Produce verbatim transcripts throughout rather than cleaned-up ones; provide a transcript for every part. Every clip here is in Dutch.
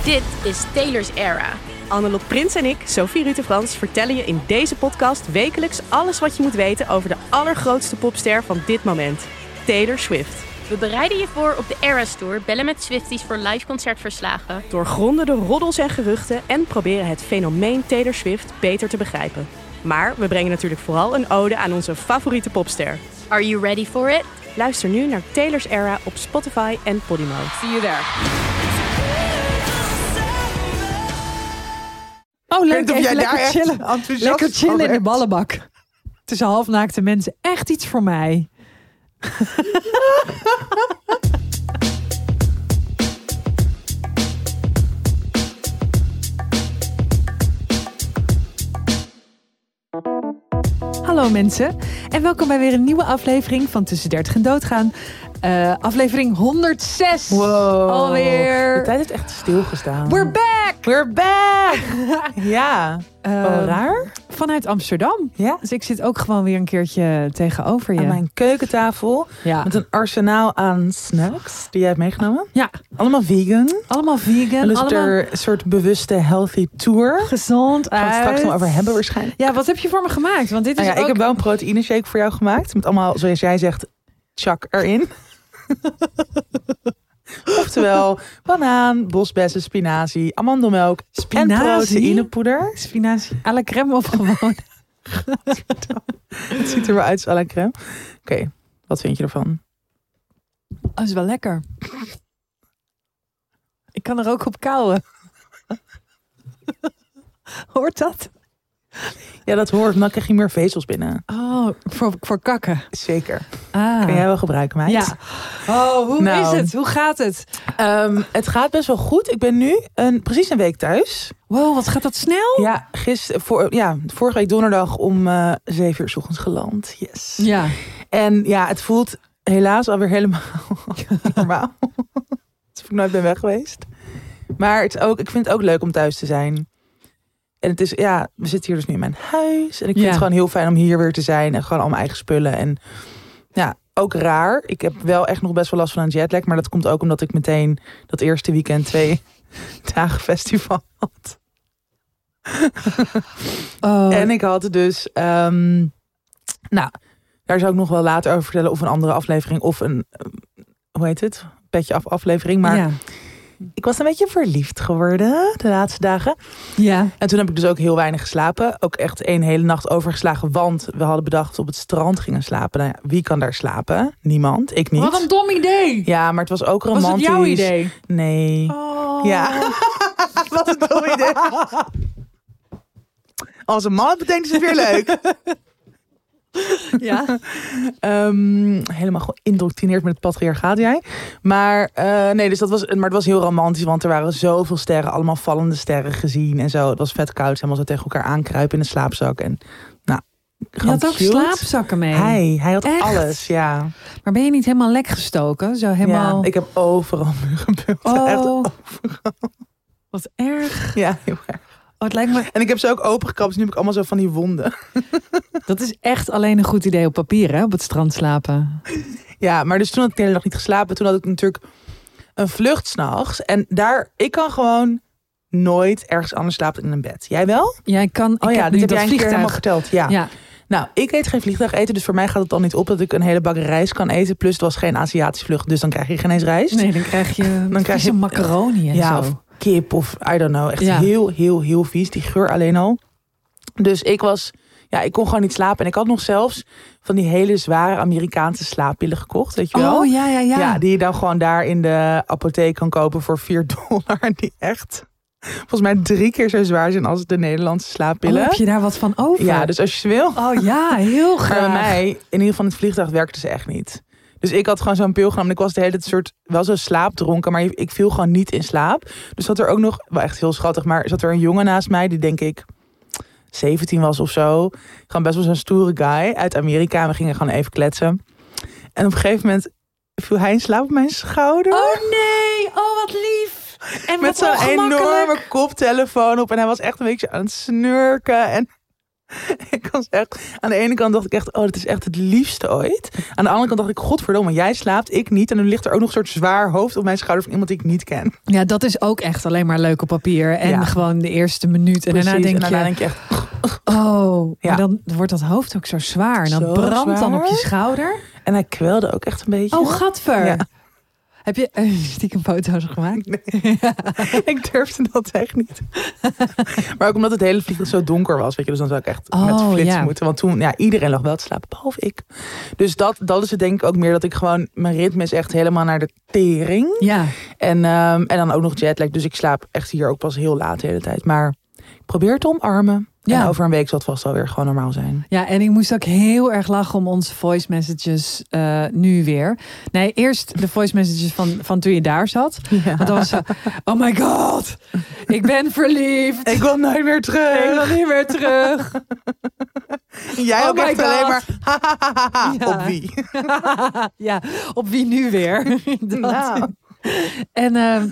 Dit is Taylor's Era. Annelot Prins en ik, Sophie Rutte-Frans, vertellen je in deze podcast wekelijks alles wat je moet weten over de allergrootste popster van dit moment, Taylor Swift. We bereiden je voor op de Eras Tour, bellen met Swifties voor live concertverslagen. Doorgronden de roddels en geruchten en proberen het fenomeen Taylor Swift beter te begrijpen. Maar we brengen natuurlijk vooral een ode aan onze favoriete popster. Are you ready for it? Luister nu naar Taylor's Era op Spotify en Podimo. See you there. Oh, leuk. Of Even jij lekker daar chillen. echt enthousiast Lekker chillen van in de werd. ballenbak. Tussen halfnaakte mensen. Echt iets voor mij. Hallo mensen. En welkom bij weer een nieuwe aflevering van Tussen dertig en Doodgaan. Uh, aflevering honderdzes. Wow. Alweer. De tijd heeft echt stilgestaan. We're back! We're back! Ja. Uh, Oh, raar. Vanuit Amsterdam. Ja. Dus ik zit ook gewoon weer een keertje tegenover je. Aan mijn keukentafel. Ja. Met een arsenaal aan snacks die jij hebt meegenomen. Ja. Allemaal vegan. Allemaal vegan. En dus allemaal er een soort bewuste healthy tour. gezond Gaan we het straks uit. nog over hebben waarschijnlijk. Ja, wat heb je voor me gemaakt? Want dit is Nou ja, ook... ik heb wel een proteïne shake voor jou gemaakt. Met allemaal, zoals jij zegt, chak erin. Oftewel, banaan, bosbessen, spinazie, amandelmelk Spinazie? en proteïnepoeder. Spinazie à la crème of gewoon... Het ziet er wel uit als à la crème. Oké, okay, wat vind je ervan? Oh, dat is wel lekker. Ik kan er ook op kauwen. Hoort dat? Ja, dat hoort. Dan krijg je meer vezels binnen. Oh, voor, voor kakken. Zeker. Ah. Kan jij wel gebruiken, meid? Ja. Oh, hoe Nou. is het? Hoe gaat het? Um, het gaat best wel goed. Ik ben nu een, precies een week thuis. Wow, wat gaat dat snel? Ja, gister, voor, ja, vorige week donderdag om uh, zeven uur 's ochtends geland. Yes. Ja. En ja, het voelt helaas alweer helemaal normaal. Alsof ik nooit ben weg geweest. Maar het is ook, ik vind het ook leuk om thuis te zijn. En het is, ja, we zitten hier dus nu in mijn huis. En ik vind Ja. het gewoon heel fijn om hier weer te zijn. En gewoon al mijn eigen spullen. En ja, ook raar. Ik heb wel echt nog best wel last van een jetlag. Maar dat komt ook omdat ik meteen dat eerste weekend twee dagen festival had. Oh. En ik had dus, um, nou, daar zou ik nog wel later over vertellen. Of een andere aflevering. Of een, um, hoe heet het? Petje af aflevering. Maar Ja. ik was een beetje verliefd geworden de laatste dagen. Ja. En toen heb ik dus ook heel weinig geslapen. Ook echt één hele nacht overgeslagen. Want we hadden bedacht dat we op het strand gingen slapen. Nou ja, wie kan daar slapen? Niemand. Ik niet. Wat een dom idee. Ja, maar het was ook romantisch. Was het jouw idee? Nee. Oh. Ja. Wat een dom idee. Als een man het betekent, is het weer leuk. Ja. Um, helemaal geïndoctrineerd met het patriarchaat, jij. Maar uh, nee, dus dat was, maar het was heel romantisch, want er waren zoveel sterren, allemaal vallende sterren gezien en zo. Het was vet koud, helemaal zo tegen elkaar aankruipen in de slaapzak. En nou, Je had ook cute. slaapzakken mee. Hij, hij had Echt? alles, ja. Maar ben je niet helemaal lek gestoken? Zo helemaal... ja. Ik heb overal muggenbulten. Oh. Echt overal. Wat erg. Ja, heel erg. Oh, het lijkt me... En ik heb ze ook opengekrapt, dus nu heb ik allemaal zo van die wonden. Dat is echt alleen een goed idee op papier, hè? Op het strand slapen. Ja, maar dus toen had ik de hele dag niet geslapen. Toen had ik natuurlijk een vlucht 's nachts. En daar, ik kan gewoon nooit ergens anders slapen in een bed. Jij wel? Ja, ik kan... Ik Oh ja, heb dit nu heb jij dat een keer helemaal vliegtuig. verteld. Ja. Ja. Nou, ik eet geen vliegtuigeten, dus voor mij gaat het al niet op dat ik een hele bak rijst kan eten. Plus het was geen Aziatische vlucht, dus dan krijg je geen eens rijst. Nee, dan krijg je, dan krijg je- je macaroni en Ja, zo. of kip of I don't know. Echt Ja. heel, heel, heel vies. Die geur alleen al. Dus ik was, ja, ik kon gewoon niet slapen. En ik had nog zelfs van die hele zware Amerikaanse slaappillen gekocht, weet je wel? Oh, ja, ja, ja. Ja, die je dan gewoon daar in de apotheek kan kopen voor vier dollar. Die echt, volgens mij drie keer zo zwaar zijn als de Nederlandse Oh, slaappillen. heb je daar wat van over? Ja, dus als je ze wil. Oh ja, heel graag. Maar bij mij, in ieder geval in het vliegtuig, werkte ze echt niet. Dus ik had gewoon zo'n pil genomen. En ik was de hele tijd soort, wel zo slaapdronken. Maar ik viel gewoon niet in slaap. Dus zat er ook nog, wel echt heel schattig. Maar zat er een jongen naast mij, die denk ik zeventien was of zo. Gewoon best wel zo'n stoere guy uit Amerika. En we gingen gewoon even kletsen. En op een gegeven moment viel hij in slaap op mijn schouder. Oh nee, oh wat lief. En Met wat zo'n enorme ongemakkelijk. koptelefoon op. En hij was echt een beetje aan het snurken. En Ik was echt, aan de ene kant dacht ik echt, oh, dit is echt het liefste ooit. Aan de andere kant dacht ik, godverdomme, jij slaapt, ik niet. En nu ligt er ook nog een soort zwaar hoofd op mijn schouder van iemand die ik niet ken. Ja, dat is ook echt alleen maar leuk op papier. En Ja. gewoon de eerste minuut. En Precies, daarna denk en daarna je, denk je echt, oh, Ja. maar dan wordt dat hoofd ook zo zwaar. En dan Zo brandt dan op je zwaar. schouder. en hij kwelde ook echt een beetje. Oh, gadver. Ja. Heb je uh, stiekem foto's gemaakt? Nee. Ik durfde dat echt niet. Maar ook omdat het hele vliegtuig zo donker was. Weet je, dus dan zou ik echt Oh, met flitsen ja. moeten. Want toen, ja, iedereen lag wel te slapen, behalve ik. Dus dat, dat is het denk ik ook meer dat ik gewoon... Mijn ritme is echt helemaal naar de tering. Ja. En, um, en dan ook nog jetlag. Dus ik slaap echt hier ook pas heel laat de hele tijd. Maar ik probeer het te omarmen. Ja. En over een week zal het vast alweer gewoon normaal zijn. Ja, en ik moest ook heel erg lachen om onze voice messages uh, nu weer. Nee, eerst de voice messages van, van toen je daar zat. Ja. Want dan was zo, oh my god, ik ben verliefd. Ik wil nooit meer terug. Ik wil niet meer terug. Jij Oh ook my echt God. alleen maar... Ja. Op wie? Ja, op wie nu weer? Dat. Nou. En, uh,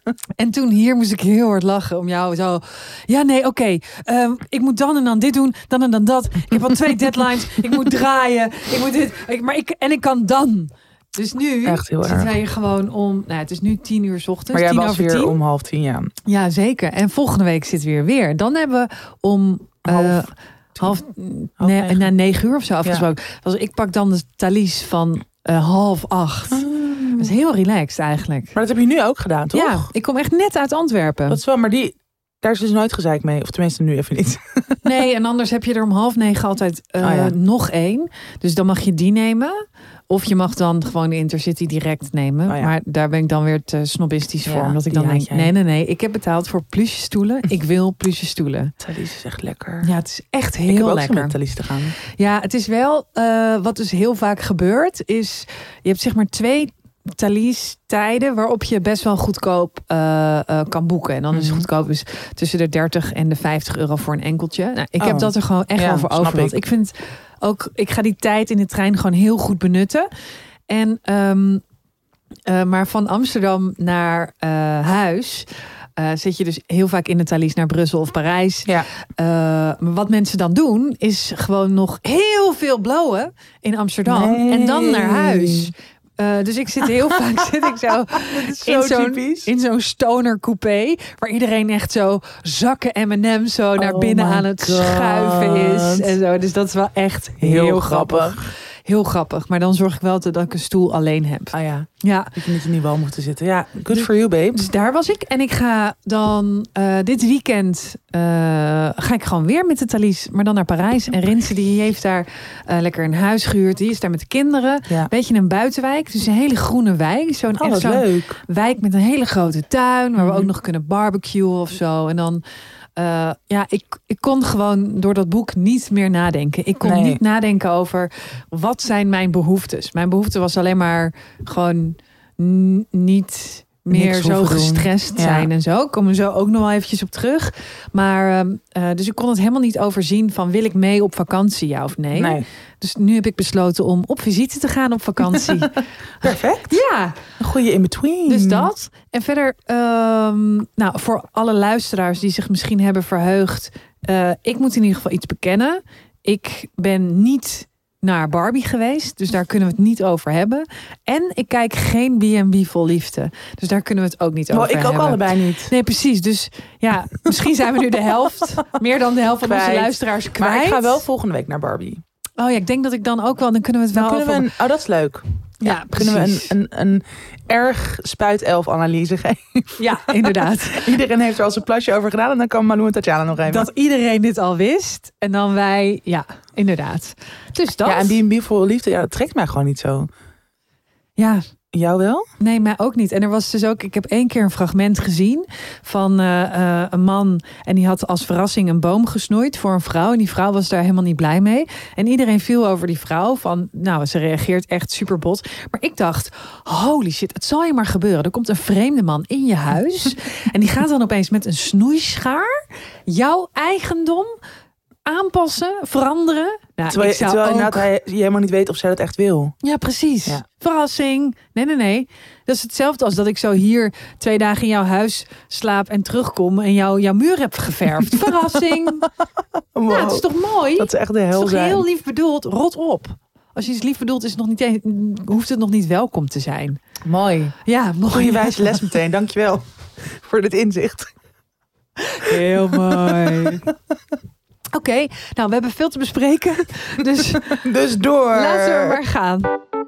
en toen hier moest ik heel hard lachen om jou zo. Ja, nee, oké. Okay. Uh, ik moet dan en dan dit doen, dan en dan dat. Ik heb al twee deadlines. Ik moet draaien. Ik moet dit. Ik, maar ik, en ik kan dan. Dus nu Echt heel zitten erg. wij hier gewoon om. Nou, het is nu tien uur 's ochtends. Maar jij tien was over weer tien. om half tien, ja. Ja, zeker. En volgende week zitten we weer weer. Dan hebben we om uh, Half half, half nee, negen. na negen uur of zo afgesproken. Dus ik pak dan de Thalys van uh, half acht. Dat is heel relaxed eigenlijk. Maar dat heb je nu ook gedaan, toch? Ja, ik kom echt net uit Antwerpen. Dat is wel, maar die, daar is dus nooit gezeik mee. Of tenminste nu even niet. Nee, en anders heb je er om half negen altijd uh, Oh ja. nog één. Dus dan mag je die nemen. Of je mag dan gewoon de Intercity direct nemen. Oh ja. Maar daar ben ik dan weer te snobistisch voor. Ja, Omdat ik die dan haat denk, jij. nee, nee, nee. Ik heb betaald voor pluche stoelen. Ik wil pluche stoelen. Thalys is echt lekker. Ja, het is echt ik heb heel ook lekker. zo met Thalys te gaan. Ja, het is wel, uh, wat dus heel vaak gebeurt, is je hebt zeg maar twee Thalys tijden waarop je best wel goedkoop uh, uh, kan boeken. En dan is het Mhm. goedkoop is tussen de dertig en de vijftig euro voor een enkeltje. Nou, ik heb Oh. dat er gewoon echt Ja, wel voor snap over. Want ik. ik vind ook, ik ga die tijd in de trein gewoon heel goed benutten. En um, uh, maar van Amsterdam naar uh, huis Uh, zit je dus heel vaak in de Thalys naar Brussel of Parijs. Ja. Uh, maar wat mensen dan doen, is gewoon nog heel veel blowen in Amsterdam. Nee. En dan naar huis. Uh, dus ik zit heel vaak zit ik zo, Zo in zo'n typisch. in zo'n stoner coupé, waar iedereen echt zo zakken M en M's zo naar Oh binnen my aan het God. schuiven is en zo. Dus dat is wel echt heel, Heel grappig. grappig. Heel grappig. Maar dan zorg ik wel dat ik een stoel alleen heb. Ah ja, Ja. dat je niet in die wal moet zitten. Ja, good Dus- for you, babe. Dus daar was ik. En ik ga dan uh, dit weekend uh, ga ik gewoon weer met de Thalys, maar dan naar Parijs. En Rinse die heeft daar uh, lekker een huis gehuurd. Die is daar met de kinderen. Ja. Beetje een buitenwijk. Dus een hele groene wijk. Zo'n Oh, echt wat zo'n leuk. wijk met een hele grote tuin. Waar we Mhm. ook nog kunnen barbecuen of zo. En dan Uh, ja, ik, ik kon gewoon door dat boek niet meer nadenken. Ik kon Nee. niet nadenken over wat zijn mijn behoeftes. Mijn behoefte was alleen maar gewoon n- niet meer Niks zo hoeven doen. gestrest Ja. zijn en zo. Ik kom er zo ook nog wel eventjes op terug. Maar uh, uh, dus ik kon het helemaal niet overzien van wil ik mee op vakantie, ja of nee. Nee. Dus nu heb ik besloten om op visite te gaan op vakantie. Perfect. Ja, Een goede in-between. dus dat. En verder, um, nou, voor alle luisteraars die zich misschien hebben verheugd. Uh, ik moet in ieder geval iets bekennen. Ik ben niet naar Barbie geweest. Dus daar kunnen we het niet over hebben. En ik kijk geen B en B vol liefde. Dus daar kunnen we het ook niet Oh, over ik ook hebben. allebei niet. Nee, precies. Dus ja, misschien zijn we nu de helft. Meer dan de helft van onze Kwijt. luisteraars kwijt. Maar ik ga wel volgende week naar Barbie. Oh ja, ik denk dat ik dan ook wel. Dan kunnen we het Dan wel kunnen we over... een, oh, dat is leuk. Ja, Ja, kunnen we een, precies. een, een erg spuitelf-analyse geven. Ja, inderdaad. Iedereen heeft er al zijn plasje over gedaan. En dan kan Malou en Tatjana nog even. Dat iedereen dit al wist. En dan wij, ja, inderdaad. Dus dat. Ja, en B en B voor liefde, ja, dat trekt mij gewoon niet zo. Ja, Jou wel? nee, mij ook niet. En er was dus ook, ik heb één keer een fragment gezien van uh, uh, een man. En die had als verrassing een boom gesnoeid voor een vrouw. En die vrouw was daar helemaal niet blij mee. En iedereen viel over die vrouw van, nou, ze reageert echt super bot. Maar ik dacht, holy shit, het zal je maar gebeuren. Er komt een vreemde man in je huis. En die gaat dan opeens met een snoeischaar jouw eigendom aanpassen, veranderen. Nou, terwijl ik zou terwijl ook... inderdaad hij, je helemaal niet weet of zij dat echt wil. Ja, precies. Ja. Verrassing. Nee, nee, nee. Dat is hetzelfde als dat ik zo hier twee dagen in jouw huis slaap en terugkom en jou, jouw muur heb geverfd. Verrassing. Wow. Ja, het is toch mooi? Dat is echt de hel Het is toch zijn. heel lief bedoeld. Rot op. Als je iets lief bedoelt, is het nog niet eens, hoeft het nog niet welkom te zijn. Mooi. Ja, mooi. Goeie wijze les meteen. Dankjewel voor dit inzicht. Heel mooi. Oké, okay, nou, we hebben veel te bespreken. Dus, dus door. Laten we maar gaan.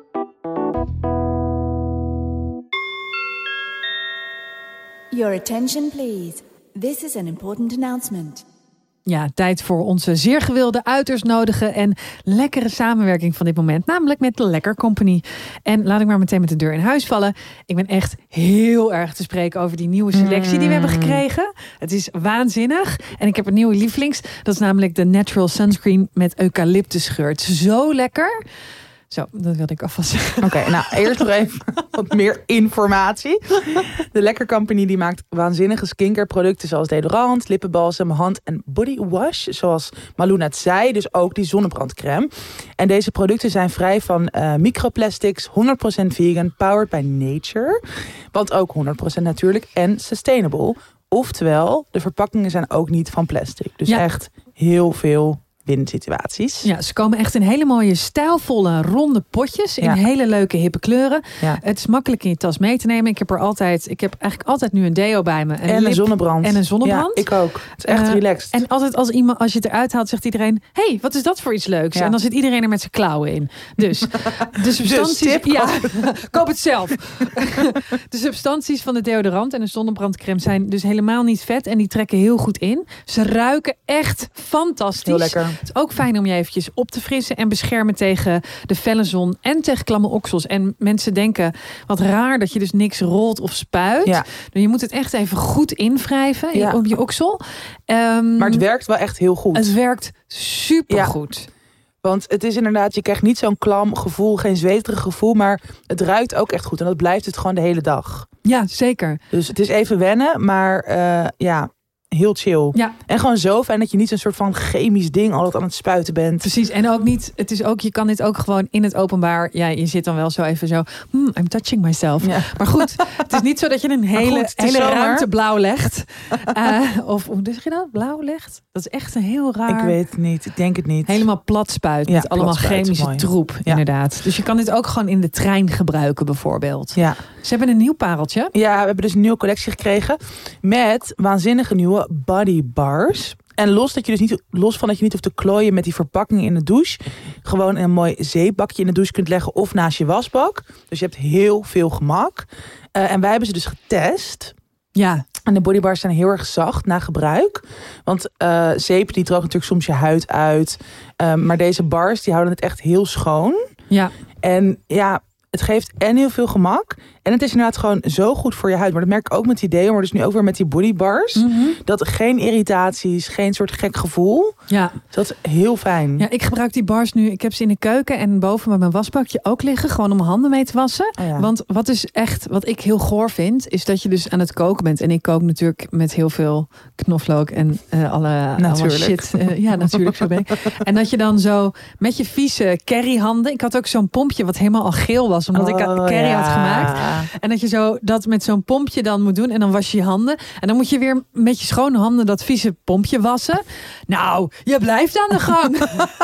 Your attention please. This is an important announcement. Ja, tijd voor onze zeer gewilde, uiterst nodige en lekkere samenwerking van dit moment. Namelijk met de Lekker Company. En laat ik maar meteen met de deur in huis vallen. Ik ben echt heel erg te spreken over die nieuwe selectie die we hebben gekregen. Het is waanzinnig. En ik heb een nieuwe lievelings. Dat is namelijk de Natural Sunscreen met eucalyptusgeur. Het is zo lekker. Zo, dat wilde ik alvast zeggen. Oké, okay, nou eerst nog even wat meer informatie. De Lekker Company die maakt waanzinnige skincare producten zoals deodorant, lippenbalsem, hand- en body wash. Zoals Malou net zei, dus ook die zonnebrandcrème. En deze producten zijn vrij van uh, microplastics, honderd procent vegan, powered by nature. Want ook honderd procent natuurlijk en sustainable. Oftewel, de verpakkingen zijn ook niet van plastic. Dus ja. echt heel veel winsituaties. Ja, ze komen echt in hele mooie, stijlvolle, ronde potjes. In ja. hele leuke, hippe kleuren. Ja. Het is makkelijk in je tas mee te nemen. Ik heb er altijd, ik heb eigenlijk altijd nu een deo bij me. Een en lip, een zonnebrand. En een zonnebrand. Ja, ik ook. Het is echt uh, relaxed. En altijd als iemand, als je het eruit haalt, zegt iedereen: hey, wat is dat voor iets leuks? Ja. En dan zit iedereen er met zijn klauwen in. Dus de substanties. Dus tip, ja, koop het zelf. De substanties van de deodorant en de zonnebrandcrème zijn dus helemaal niet vet. En die trekken heel goed in. Ze ruiken echt fantastisch. Heel lekker. Het is ook fijn om je eventjes op te frissen en beschermen tegen de felle zon en tegen klamme oksels. En mensen denken, wat raar dat je dus niks rolt of spuit. Ja. Je moet het echt even goed invrijven ja. op je oksel. Um, maar het werkt wel echt heel goed. Het werkt supergoed. Ja. Want het is inderdaad, je krijgt niet zo'n klam gevoel, geen zweterig gevoel, maar het ruikt ook echt goed. En dat blijft het gewoon de hele dag. Ja, zeker. Dus het is even wennen, maar uh, ja... heel chill. Ja. En gewoon zo fijn dat je niet zo'n soort van chemisch ding altijd aan het spuiten bent. Precies. En ook niet, het is ook, je kan dit ook gewoon in het openbaar. Ja, je zit dan wel zo even zo. Hmm, I'm touching myself. Ja. Maar goed, het is niet zo dat je een hele, goed, hele ruimte blauw legt. Uh, of hoe zeg je dat? Blauw legt? Dat is echt een heel raar. Ik weet het niet. Ik denk het niet. Helemaal plat spuit. Ja, met allemaal chemische mooi. troep. Ja. Inderdaad. Dus je kan dit ook gewoon in de trein gebruiken bijvoorbeeld. Ja. Ze hebben een nieuw pareltje. Ja, we hebben dus een nieuwe collectie gekregen. Met waanzinnige nieuwe body bars. En los, dat je dus niet, los van dat je niet hoeft te klooien met die verpakking in de douche. Gewoon een mooi zeepbakje in de douche kunt leggen of naast je wasbak. Dus je hebt heel veel gemak. Uh, en wij hebben ze dus getest. Ja. En de bodybars zijn heel erg zacht na gebruik. Want uh, zeep die droogt natuurlijk soms je huid uit. Uh, maar deze bars die houden het echt heel schoon. Ja. En ja... Het geeft en heel veel gemak. En het is inderdaad gewoon zo goed voor je huid. Maar dat merk ik ook met die deo. Maar dus nu ook weer met die bodybars. Mm-hmm. Dat geen irritaties, geen soort gek gevoel. Ja. Dat is heel fijn. Ja, ik gebruik die bars nu. Ik heb ze in de keuken en boven bij mijn wasbakje ook liggen. Gewoon om mijn handen mee te wassen. Oh ja. Want wat is echt, wat ik heel goor vind, is dat je dus aan het koken bent. En ik kook natuurlijk met heel veel knoflook en uh, alle, alle shit. Uh, ja, natuurlijk, zo ben ik. En dat je dan zo met je vieze curryhanden. Ik had ook zo'n pompje wat helemaal al geel was. Omdat oh, ik curry ja. had gemaakt. En dat je zo dat met zo'n pompje dan moet doen. En dan was je je handen. En dan moet je weer met je schone handen dat vieze pompje wassen. Nou, je blijft aan de gang.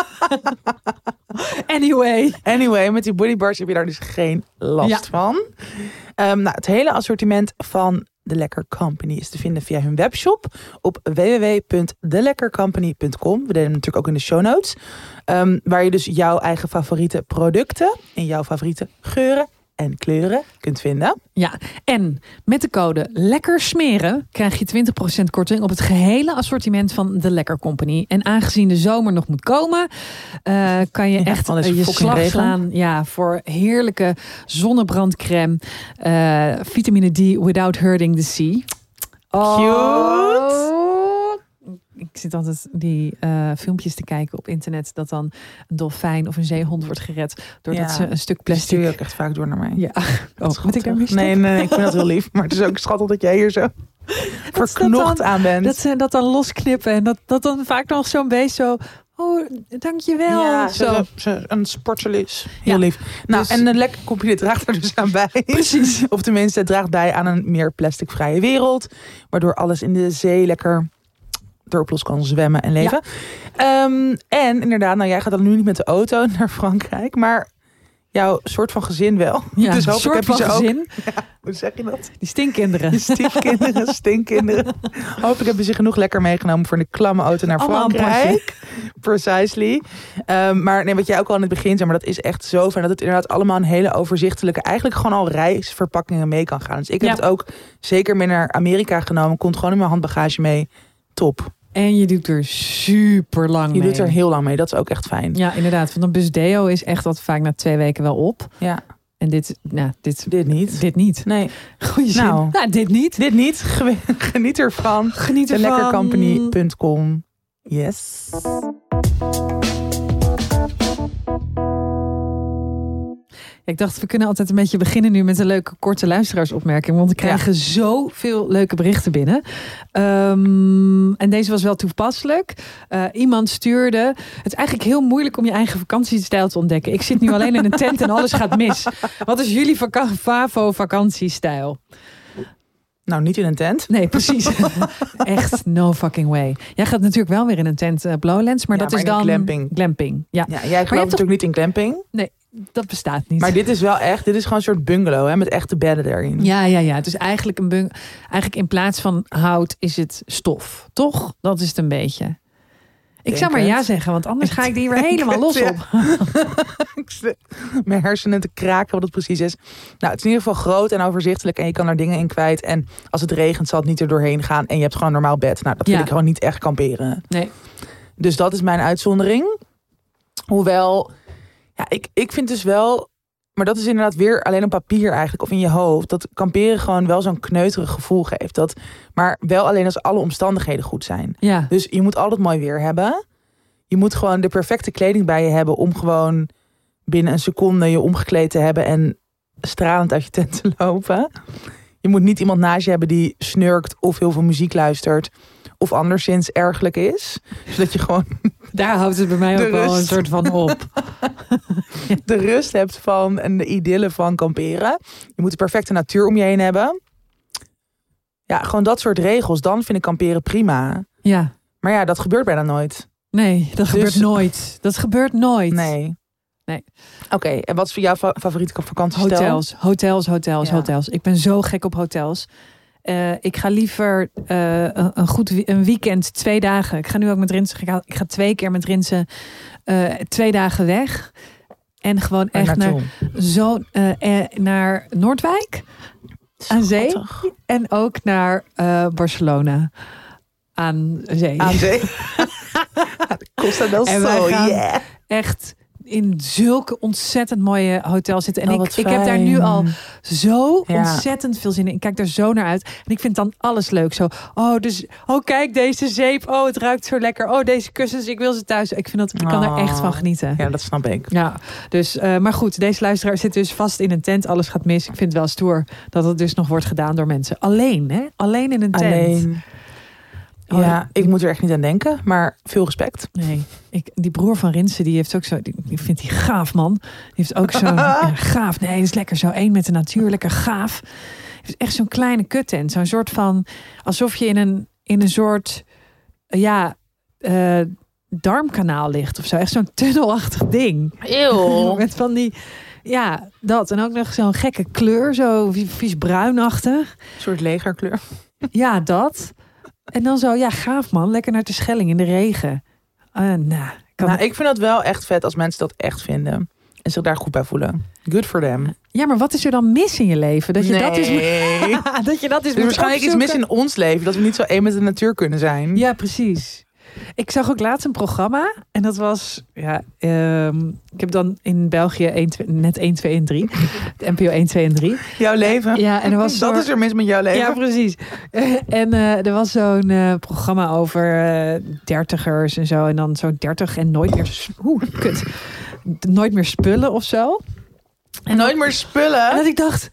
Anyway. Anyway, met die bodybars heb je daar dus geen last ja. van. Um, nou, het hele assortiment van The Lekker Company is te vinden via hun webshop op w w w punt the lekker company punt com. We delen hem natuurlijk ook in de show notes. Um, waar je dus jouw eigen favoriete producten in jouw favoriete geuren en kleuren kunt vinden. Ja, en met de code Lekker Smeren krijg je twintig procent korting op het gehele assortiment van The Lekker Company. En aangezien de zomer nog moet komen, uh, kan je ja, echt uh, je slag regen. slaan ja, voor heerlijke zonnebrandcrème. Uh, vitamine D without hurting the sea. Oh. Cute! Ik zit altijd die uh, filmpjes te kijken op internet dat dan een dolfijn of een zeehond wordt gered doordat ja, ze een stuk plastic. Stuur je ook echt vaak door naar mij. Ja. Oh, moet ik daar mee nee, nee, nee, ik vind dat heel lief, maar het is ook schattig dat jij hier zo verknocht aan bent. Dat ze dat dan losknippen en dat, dat dan vaak nog zo'n beest zo... Oh, dankjewel. Ja, zo. Ze, ze, een sportserlies. Heel Ja. lief. Nou, Dus- en een lekker kopje draagt er dus aan bij. Precies. Of tenminste, het draagt bij aan een meer plasticvrije wereld. Waardoor alles in de zee lekker erop los kan zwemmen en leven. Ja. Um, en inderdaad, nou jij gaat dan nu niet met de auto naar Frankrijk. Maar jouw soort van gezin wel. Ja, dus een hopelijk soort heb je van ze gezin. ook. Ja, hoe zeg je dat? Die stinkkinderen. Je stiefkinderen, stinkkinderen. Hopelijk hebben ze genoeg lekker meegenomen voor een klamme auto naar Allemaal een Frankrijk. Precisely. Um, maar nee, wat jij ook al in het begin zei, maar dat is echt zo fijn dat het inderdaad allemaal een hele overzichtelijke, eigenlijk gewoon al reisverpakkingen mee kan gaan. Dus ik heb Ja. het ook zeker mee naar Amerika genomen. Komt gewoon in mijn handbagage mee. Top. En je doet er super lang Je mee. doet er heel lang mee. Dat is ook echt fijn. Ja, inderdaad. Want een busdeo is echt wat vaak na twee weken wel op. Ja. En dit, nou, dit, Dit niet. dit niet. Nee. Goeie zin. Nou. Nou, dit niet. Dit niet. Geniet ervan. Geniet de ervan. lekker company punt com. Yes. Ik dacht, we kunnen altijd een beetje beginnen nu met een leuke korte luisteraarsopmerking. Want we krijgen ja. zoveel leuke berichten binnen. Um, en deze was wel toepasselijk. Uh, iemand stuurde... Het is eigenlijk heel moeilijk om je eigen vakantiestijl te ontdekken. Ik zit nu alleen in een tent en alles gaat mis. Wat is jullie vaka- Favo vakantiestijl? Nou, niet in een tent. Nee, precies. Echt no fucking way. Jij gaat natuurlijk wel weer in een tent uh, Blowlands. Maar ja, dat maar is dan... glamping. Glamping, ja. Ja, jij gelooft natuurlijk toch... niet in glamping. Nee. Dat bestaat niet. Maar dit is wel echt, dit is gewoon een soort bungalow hè, met echte bedden erin. Ja, ja, ja. Het is eigenlijk een bung. Eigenlijk in plaats van hout is het stof, toch? Dat is het een beetje. Ik denk zou maar het. ja zeggen, want anders ga ik die weer helemaal los ja. op. Mijn hersenen te kraken wat het precies is. Nou, het is in ieder geval groot en overzichtelijk en je kan er dingen in kwijt. En als het regent zal het niet er doorheen gaan en je hebt gewoon een normaal bed. Nou, dat vind Ja. ik gewoon niet echt kamperen. Nee. Dus dat is mijn uitzondering. Hoewel... Ja, ik, ik vind dus wel, maar dat is inderdaad weer alleen op papier eigenlijk, of in je hoofd, dat kamperen gewoon wel zo'n kneuterig gevoel geeft. Dat, maar wel alleen als alle omstandigheden goed zijn. Ja. Dus je moet altijd mooi weer hebben. Je moet gewoon de perfecte kleding bij je hebben om gewoon binnen een seconde je omgekleed te hebben en stralend uit je tent te lopen. Je moet niet iemand naast je hebben die snurkt of heel veel muziek luistert of anderszins ergelijk is. Zodat je gewoon... Daar houdt het bij mij De ook wel rust. een soort van op. de rust hebt van en de idylle van kamperen. Je moet de perfecte natuur om je heen hebben. Ja, gewoon dat soort regels. Dan vind ik kamperen prima. Ja. Maar ja, dat gebeurt bijna nooit. Nee, dat Dus- gebeurt nooit. Dat gebeurt nooit. Nee. Nee. Oké, okay, en wat is voor jouw fa- favoriete vakantiestijl? Hotels, hotels, hotels, Ja. hotels. Ik ben zo gek op hotels. Uh, ik ga liever uh, een, een goed wie- een weekend, twee dagen. Ik ga nu ook met Rinsen. Ik ga, ik ga twee keer met Rinsen uh, twee dagen weg. En gewoon Waar echt naar, naartoe? zo, uh, eh, naar Noordwijk aan zee. Schattig. En ook naar uh, Barcelona aan zee. Aan zee. Costa del En wij Sol, gaan yeah. echt in zulke ontzettend mooie hotels zitten. En Oh, ik, wat ik heb daar fijn. nu al zo Ja. ontzettend veel zin in. Ik kijk daar zo naar uit. En ik vind dan alles leuk. Zo, oh, dus, oh kijk deze zeep. Oh, het ruikt zo lekker. Oh, deze kussens. Ik wil ze thuis. Ik vind dat, ik kan Oh. er echt van genieten. Ja, Ja, dat snap ik. dus, uh, maar goed, deze luisteraar zit dus vast in een tent. Alles gaat mis. Ik vind het wel stoer dat het dus nog wordt gedaan door mensen. Alleen, hè? Alleen in een tent. Alleen. Oh, Ja, ik moet er echt niet aan denken, maar veel respect. Nee, ik, die broer van Rinsen, die heeft ook zo, die, die vindt die gaaf, man. Die heeft ook zo'n ja, gaaf. Nee, dat is lekker zo. Eén met de natuur, lekker gaaf. Het is echt zo'n kleine kuttent. Zo'n soort van, alsof je in een, in een soort, uh, ja, uh, darmkanaal ligt of zo. Echt zo'n tunnelachtig ding. Eeuw. Met van die, ja, dat. En ook nog zo'n gekke kleur, zo vies bruinachtig. Een soort legerkleur. Ja, dat. En dan zo, ja, gaaf man. Lekker naar de Schelling in de regen. Uh, nou, kan Nou, ik vind dat wel echt vet als mensen dat echt vinden. En zich daar goed bij voelen. Good for them. Ja, maar wat is er dan mis in je leven? Dat je nee. dat is dat je dat is Er is waarschijnlijk iets mis in ons leven. Dat we niet zo één met de natuur kunnen zijn. Ja, precies. Ik zag ook laatst een programma. En dat was... Ja, um, ik heb dan in België één, twee, net één, twee en drie. De N P O één, twee en drie. Jouw leven. Ja, en er was dat zo, is er mis met jouw leven. Ja, precies. En uh, er was zo'n uh, programma over uh, dertigers en zo. En dan zo'n dertig en nooit meer... Oeh, kut. Nooit meer spullen of zo. En nooit meer spullen. En dat ik dacht...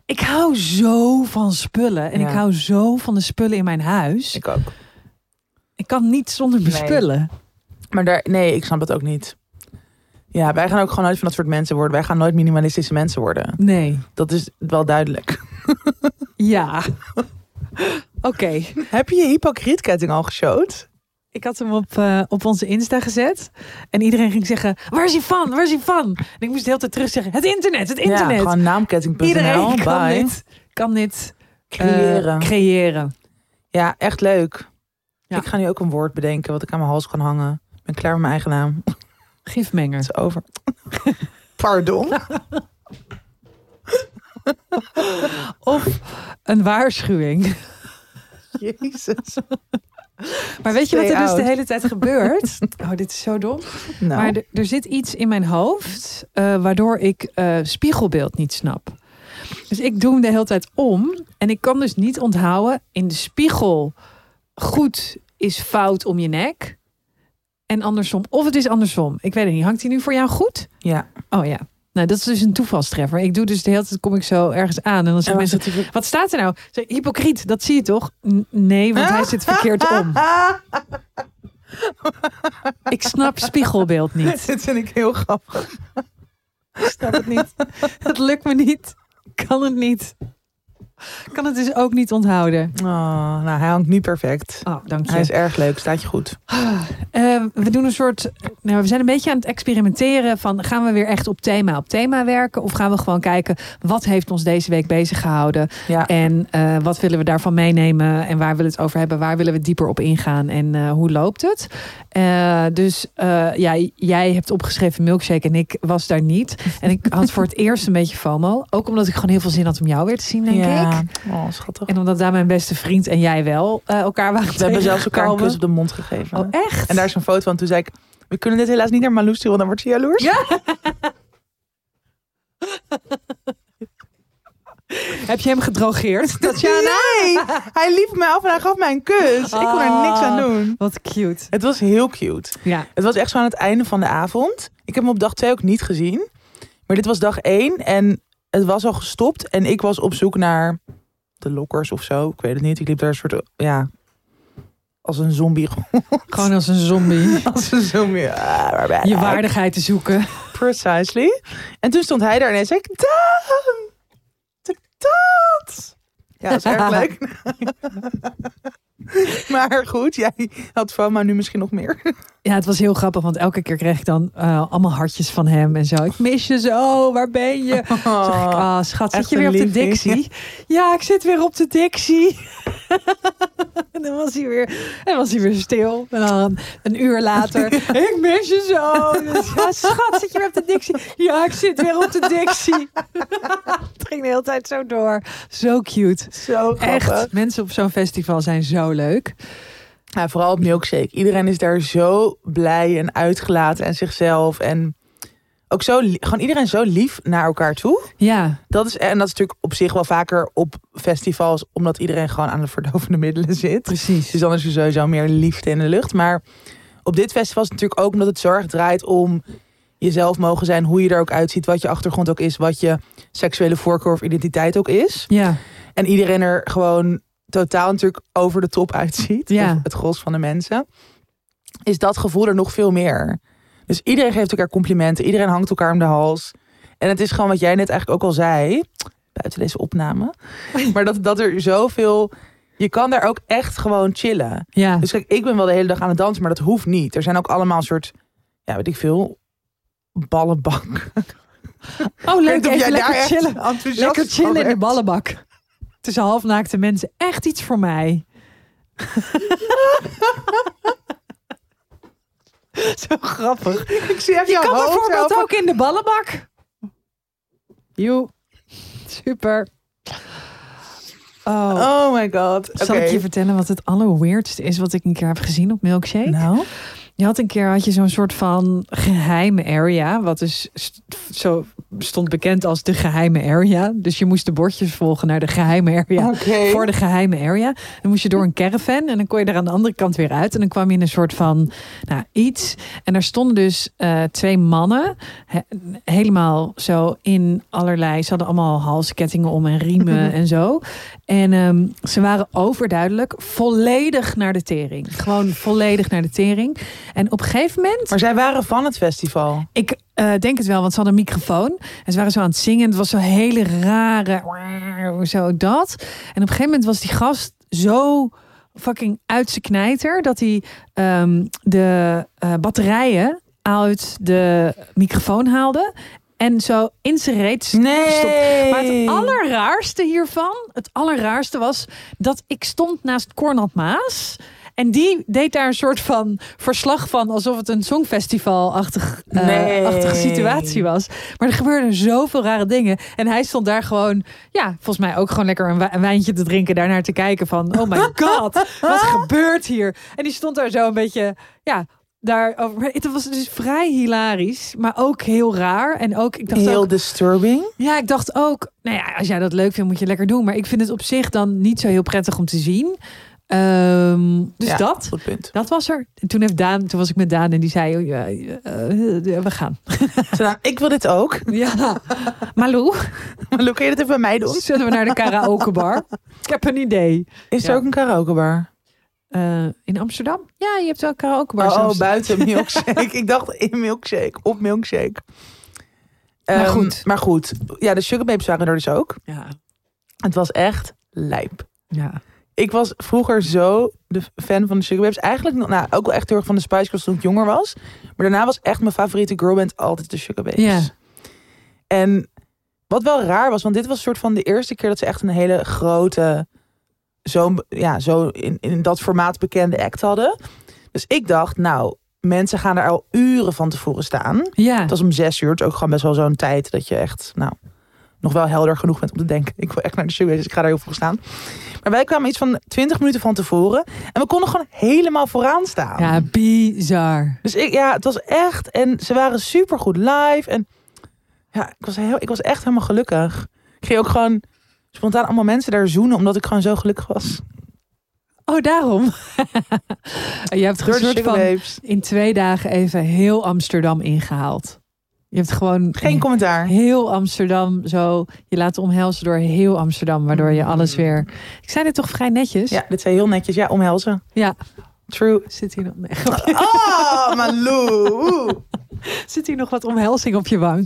Ik hou zo van spullen. En Ja. ik hou zo van de spullen in mijn huis. Ik, Ik ook. ik kan niet zonder mijn Nee. spullen. Maar daar, nee, ik snap dat ook niet. Ja, wij gaan ook gewoon nooit van dat soort mensen worden. Wij gaan nooit minimalistische mensen worden. Nee. Dat is wel duidelijk. Ja. Oké. Heb je je hypocrietketting al geshowd? Ik had hem op, uh, op onze Insta gezet. En iedereen ging zeggen, waar is hij van? Waar is hij van? En ik moest de hele tijd terug zeggen, het internet, het internet. Ja, gewoon naamketting punt n l. Iedereen kan Bye. dit, kan dit uh, Creëren. creëren. Ja, echt leuk. Ja. Ik ga nu ook een woord bedenken wat ik aan mijn hals kan hangen. Ik ben klaar met mijn eigen naam. Het Gifmenger. is over. Pardon? Of een waarschuwing. Jezus. Maar weet je wat er Stay dus de out. hele tijd gebeurt? Oh, dit is zo dom. Nou, Maar er, er zit iets in mijn hoofd uh, waardoor ik uh, spiegelbeeld niet snap. Dus ik doe hem de hele tijd om. En ik kan dus niet onthouden in de spiegel goed is fout om je nek. En andersom. Of het is andersom. Ik weet het niet. Hangt hij nu voor jou goed? ja. Oh ja. Nou, dat is dus een toevalstreffer. Ik doe dus de hele tijd, kom ik zo ergens aan. En dan zeggen En mensen, wat staat er nou? Zeg, hypocriet, dat zie je toch? N- nee, want hij zit verkeerd om. Ik snap spiegelbeeld niet. Dit vind ik heel grappig. Ik snap het niet. Het lukt me niet. Ik kan het niet. Ik kan het dus ook niet onthouden. Oh, nou, hij hangt nu perfect. Oh, dank je. Hij is erg leuk. Staat je goed. Uh, we doen een soort. Nou, we zijn een beetje aan het experimenteren van gaan we weer echt op thema op thema werken of gaan we gewoon kijken wat heeft ons deze week bezig gehouden Ja. en uh, wat willen we daarvan meenemen en waar willen we het over hebben, waar willen we dieper op ingaan en uh, hoe loopt het? Uh, dus uh, ja, jij hebt opgeschreven milkshake en ik was daar niet en ik had voor het eerst een beetje FOMO, ook omdat ik gewoon heel veel zin had om jou weer te zien, denk ja. ik. Oh, schattig. En omdat daar mijn beste vriend en jij wel uh, elkaar waren. We hebben zelfs elkaar een tegengekomen. kus op de mond gegeven. Oh, echt? En daar is een foto van. Toen zei ik, we kunnen dit helaas niet naar Marloes sturen, want dan wordt ze jaloers. Ja. Heb je hem gedrogeerd? Tatjana? Nee, hij liep mij af en hij gaf mij een kus. Ik kon er niks aan doen. Wat cute. Het was heel cute. Ja. Het was echt zo aan het einde van de avond. Ik heb hem op dag twee ook niet gezien. Maar dit was dag één en het was al gestopt. En ik was op zoek naar de lokkers of zo. Ik weet het niet. Ik liep daar een soort, ja, als een zombie. Gewoon als een zombie. Als een zombie. Ah, waar ben Je ik? waardigheid te zoeken. Precisely. En toen stond hij daar en hij zei, Daan! Dat! Ja, dat is erg leuk. Maar goed, jij had FOMO nu misschien nog meer. Ja, het was heel grappig, want elke keer kreeg ik dan uh, allemaal hartjes van hem en zo. Ik mis je zo, waar ben je? Oh, Zeg ik, ah, schat, zit echt je weer een op de liefie. Dixie? Ja, ik zit weer op de Dixie. En dan was hij weer, en dan was hij weer stil. En dan een, een uur later, ik mis je zo. Dus, ja, schat, zit je weer op de Dixie? Ja, ik zit weer op de Dixie. Het ging de hele tijd zo door. Zo cute. Zo grappig. Echt, mensen op zo'n festival zijn zo leuk. Ja, vooral op Milkshake. Iedereen is daar zo blij en uitgelaten en zichzelf. En ook zo, li- gewoon iedereen zo lief naar elkaar toe. Ja, Dat is, en dat is natuurlijk op zich wel vaker op festivals, omdat iedereen gewoon aan de verdovende middelen zit. precies. Dus dan is er sowieso meer liefde in de lucht. Maar op dit festival is het natuurlijk ook omdat het zo erg draait om jezelf mogen zijn, hoe je er ook uitziet, wat je achtergrond ook is, wat je seksuele voorkeur of identiteit ook is. Ja, En iedereen er gewoon totaal natuurlijk over de top uitziet. Ja. Of het gros van de mensen. Is dat gevoel er nog veel meer. Dus iedereen geeft elkaar complimenten. Iedereen hangt elkaar om de hals. En het is gewoon wat jij net eigenlijk ook al zei. Buiten deze opname. Maar dat, dat er zoveel... Je kan daar ook echt gewoon chillen. ja. Dus kijk, ik ben wel de hele dag aan het dansen. Maar dat hoeft niet. Er zijn ook allemaal een soort... Ja, weet ik veel... Ballenbak. Oh, leuk. Ik weet niet of Even jij lekker daar echt chillen. enthousiast Lekker van chillen in de werd. ballenbak. Tussen halfnaakte mensen. Echt iets voor mij. Zo grappig. Ik zie echt Je jouw kan hoofd bijvoorbeeld zo- ook in de ballenbak. Joe. Super. Oh. Oh my god. Zal Oké. ik je vertellen wat het allerweirdste is wat ik een keer heb gezien op Milkshake? Nou? je had een keer had je zo'n soort van geheime area. Wat dus st- zo stond bekend als de geheime area. Dus je moest de bordjes volgen naar de geheime area. Okay. Voor de geheime area. Dan moest je door een caravan. En dan kon je er aan de andere kant weer uit. En dan kwam je in een soort van nou, iets. En daar stonden dus uh, twee mannen. He, helemaal zo in allerlei. Ze hadden allemaal halskettingen om en riemen en zo. En um, ze waren overduidelijk volledig naar de tering. Gewoon volledig naar de tering. En op een gegeven moment... Maar zij waren van het festival. Ik uh, denk het wel, want ze hadden een microfoon. En ze waren zo aan het zingen. Het was zo hele rare... Zo dat. En op een gegeven moment was die gast zo fucking uit zijn knijter... dat hij um, de uh, batterijen uit de microfoon haalde... En zo in zijn reet stopte. Nee. Maar het allerraarste hiervan... Het allerraarste was dat ik stond naast Cornald Maas... En die deed daar een soort van verslag van... alsof het een songfestival-achtige uh, nee. situatie was. Maar er gebeurden zoveel rare dingen. En hij stond daar gewoon... ja, volgens mij ook gewoon lekker een, w- een wijntje te drinken... daarnaar te kijken van... oh my god, wat gebeurt hier? En die stond daar zo een beetje... ja. Daarover. Maar het was dus vrij hilarisch, maar ook heel raar. En ook, ik dacht heel ook, disturbing. Ja, ik dacht ook, nou ja, als jij dat leuk vindt, moet je lekker doen. Maar ik vind het op zich dan niet zo heel prettig om te zien. Um, dus ja, dat, goed punt. dat was er. En toen heeft Daan, toen was ik met Daan en die zei, oh, ja, uh, uh, we gaan. Zo, ik wil dit ook. Ja, Malou. Malou, kun je dit even bij mij doen? Zullen we naar de karaokebar? Ik heb een idee. Is er ja. ook een karaokebar? Uh, in Amsterdam? Ja, je hebt wel karaokebars. Oh, oh buiten Milkshake. Ik dacht in Milkshake. Op Milkshake. Maar um, goed. Maar goed. Ja, de Sugar Babes waren er dus ook. Ja. Het was echt lijp. Ja. Ik was vroeger zo de fan van de Sugar Babes. Eigenlijk nou, ook wel echt heel erg van de Spice Girls toen ik jonger was. Maar daarna was echt mijn favoriete girlband altijd de Sugar Babes. Ja. En wat wel raar was, want dit was een soort van de eerste keer dat ze echt een hele grote... zo, ja, zo in, in dat formaat bekende act hadden. Dus ik dacht, nou, mensen gaan er al uren van tevoren staan. Ja. Het was om zes uur. Het is ook gewoon best wel zo'n tijd dat je echt, nou, nog wel helder genoeg bent om te denken. Ik wil echt naar de Sugar, dus ik ga daar heel vroeg staan. Maar wij kwamen iets van twintig minuten van tevoren. En we konden gewoon helemaal vooraan staan. Ja, bizar. Dus ik, ja, het was echt... En ze waren supergoed live. En ja, ik was, heel, ik was echt helemaal gelukkig. Ik ging ook gewoon... spontaan allemaal mensen daar zoenen, omdat ik gewoon zo gelukkig was. Oh, daarom. Je hebt een soort van in twee dagen even heel Amsterdam ingehaald. Je hebt gewoon... Geen commentaar. Heel Amsterdam zo... Je laat omhelzen door heel Amsterdam, waardoor je alles weer... Ik zei dit toch vrij netjes? Ja, dit zei heel netjes. Ja, omhelzen. Ja. True. Zit hier nog... Nee. Oh, Malou. Zit hier nog wat omhelzing op je wang?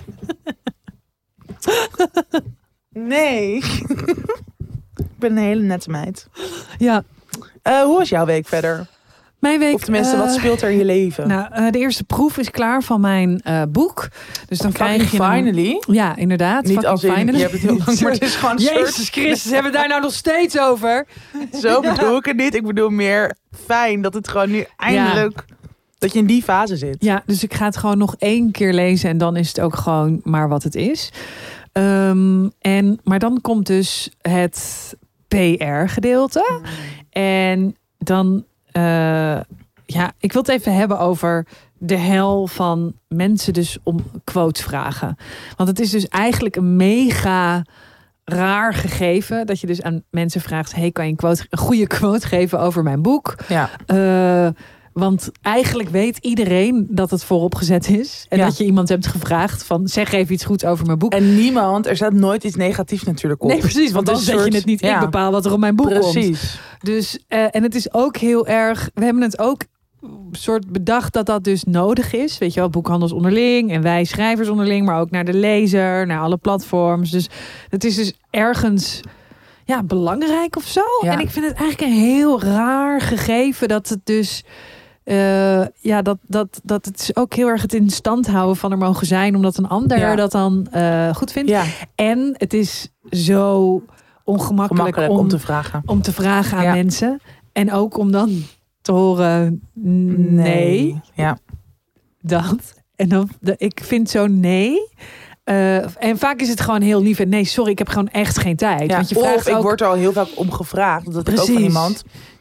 Nee. Ik ben een hele nette meid. Ja. Uh, hoe was jouw week verder? Mijn week... Of tenminste, uh, wat speelt er in je leven? Nou, uh, de eerste proef is klaar van mijn uh, boek. Dus dan Fucking krijg je... finally? Een, ja, inderdaad. Niet als in, finally. je hebt het heel lang, maar het is gewoon... Jezus Christus, hebben we daar nou nog steeds over? Zo bedoel ja. ik het niet. Ik bedoel meer fijn dat het gewoon nu eindelijk... Ja. Dat je in die fase zit. Ja, dus ik ga het gewoon nog één keer lezen. En dan is het ook gewoon maar wat het is. Um, en, maar dan komt dus het P R-gedeelte. Mm. En dan... Uh, ja, ik wil het even hebben over de hel van mensen dus om quotes vragen. Want het is dus eigenlijk een mega raar gegeven. Dat je dus aan mensen vraagt... Hey, kan je een, quote, een goede quote geven over mijn boek? Ja. Uh, Want eigenlijk weet iedereen dat het voorop gezet is. En ja. dat je iemand hebt gevraagd van... zeg even iets goeds over mijn boek. En niemand, er staat nooit iets negatiefs natuurlijk op. Nee, precies. Want dan zet je het niet. Ja. Ik bepaal wat er op mijn boek precies. komt. Precies. Dus, uh, en het is ook heel erg... We hebben het ook soort bedacht dat dat dus nodig is. Weet je wel, boekhandels onderling. En wij schrijvers onderling. Maar ook naar de lezer. Naar alle platforms. Dus het is dus ergens... ja, belangrijk of zo. Ja. En ik vind het eigenlijk een heel raar gegeven... dat het dus... Uh, ja, dat, dat, dat het is ook heel erg het in stand houden van er mogen zijn, omdat een ander ja. dat dan uh, goed vindt. Ja. En het is zo ongemakkelijk om, om te vragen, om te vragen aan ja. mensen. En ook om dan te horen nee. nee. Ja. Dat. En dan, de, ik vind zo nee. Uh, en vaak is het gewoon heel lief. En nee, sorry, ik heb gewoon echt geen tijd. Ja. Want je of vraagt ik ook... word er al heel vaak om gevraagd. Dat Precies. ik ook van iemand...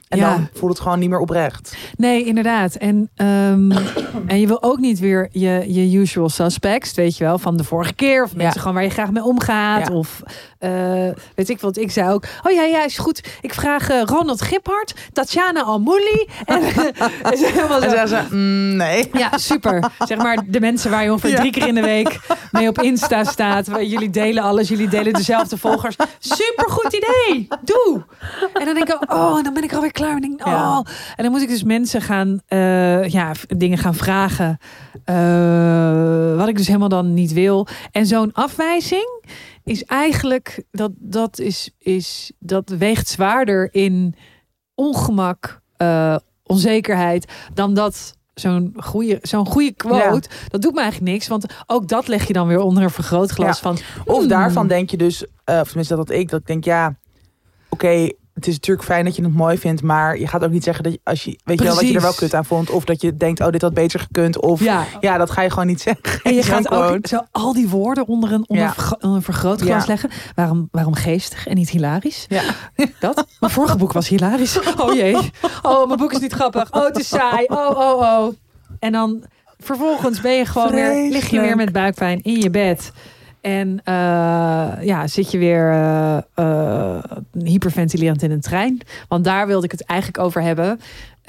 En Ja. dan voelt het gewoon niet meer oprecht. Nee, inderdaad. En, um, en je wil ook niet weer je, je usual suspects, weet je wel, van de vorige keer. Of mensen Ja. gewoon waar je graag mee omgaat. Ja. Of uh, weet ik wat. Ik zei ook, oh ja, ja, is goed. Ik vraag uh, Ronald Giphart, Tatjana Almouli. En, en ze helemaal En zo, zeggen ze, mm, nee. ja, super. Zeg maar de mensen waar je ongeveer Ja. drie keer in de week mee op Insta staat. Jullie delen alles, jullie delen dezelfde volgers. Super goed idee. Doe. En dan denk ik, oh, dan ben ik alweer klaar. En, denk, ik, oh. Ja. En dan moet ik dus mensen gaan, uh, ja, dingen gaan vragen. Uh, wat ik dus helemaal dan niet wil. En zo'n afwijzing is eigenlijk, dat, dat, is, is, dat weegt zwaarder in ongemak, uh, onzekerheid, dan dat zo'n goede, zo'n goede quote, ja. dat doet me eigenlijk niks. Want ook dat leg je dan weer onder een vergrootglas. Ja. Van, of hmm. daarvan denk je dus, uh, of tenminste dat ik, dat ik denk, ja, oké, okay, het is natuurlijk fijn dat je het mooi vindt, maar je gaat ook niet zeggen dat je, als je, weet je wel, wat je er wel kut aan vond, of dat je denkt, oh, dit had beter gekund, of ja, ja dat ga je gewoon niet zeggen. En je gaat ook zo al die woorden onder een, onder ja. een vergrootglas ja. leggen. Waarom, waarom geestig en niet hilarisch? Ja. Dat? Mijn vorige boek was hilarisch. Oh jee. Oh, mijn boek is niet grappig. Oh, het is saai. Oh, oh, oh. En dan vervolgens ben je gewoon weer, lig je weer met buikpijn in je bed. En uh, ja, zit je weer uh, uh, hyperventilerend in een trein. Want daar wilde ik het eigenlijk over hebben.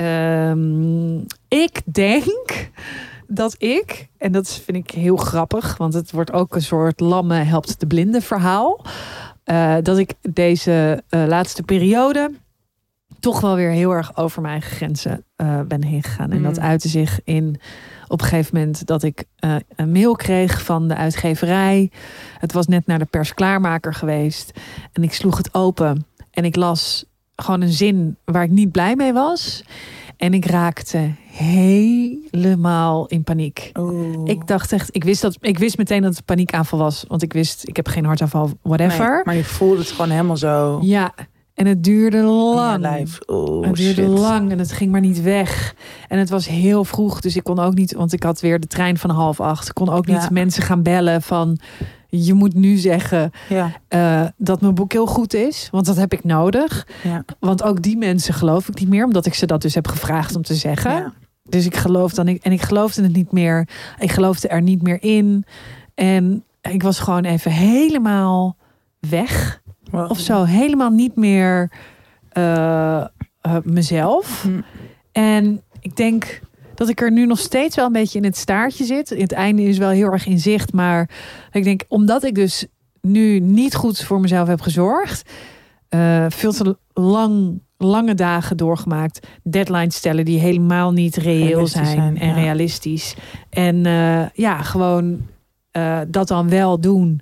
Um, ik denk dat ik, en dat vind ik heel grappig, want het wordt ook een soort lamme helpt de blinde verhaal. Uh, dat ik deze uh, laatste periode toch wel weer heel erg over mijn eigen grenzen uh, ben heen gegaan. En mm. dat uitte zich in op een gegeven moment dat ik uh, een mail kreeg van de uitgeverij. Het was net naar de persklaarmaker geweest. En ik sloeg het open. En ik las gewoon een zin waar ik niet blij mee was. En ik raakte helemaal in paniek. Oeh. Ik dacht echt, ik wist, dat, ik wist meteen dat het paniekaanval was. Want ik wist, ik heb geen hartaanval, whatever. Nee, maar je voelde het gewoon helemaal zo. Ja. En het duurde lang. Oh, het duurde shit. lang en het ging maar niet weg. En het was heel vroeg, dus ik kon ook niet, want ik had weer de trein van half acht. Ik kon ook niet ja. mensen gaan bellen van, je moet nu zeggen ja. uh, dat mijn boek heel goed is, want dat heb ik nodig. Ja. Want ook die mensen geloof ik niet meer, omdat ik ze dat dus heb gevraagd om te zeggen. Ja. Dus ik geloof dan ik en ik geloofde het niet meer. Ik geloofde er niet meer in. En ik was gewoon even helemaal weg. Wow. Of zo, helemaal niet meer uh, uh, mezelf. Hm. En ik denk dat ik er nu nog steeds wel een beetje in het staartje zit. Het einde is wel heel erg in zicht. Maar ik denk, omdat ik dus nu niet goed voor mezelf heb gezorgd. Uh, veel te lang, lange dagen doorgemaakt. Deadlines stellen die helemaal niet reëel zijn, zijn. En ja. realistisch. En uh, ja, gewoon uh, dat dan wel doen.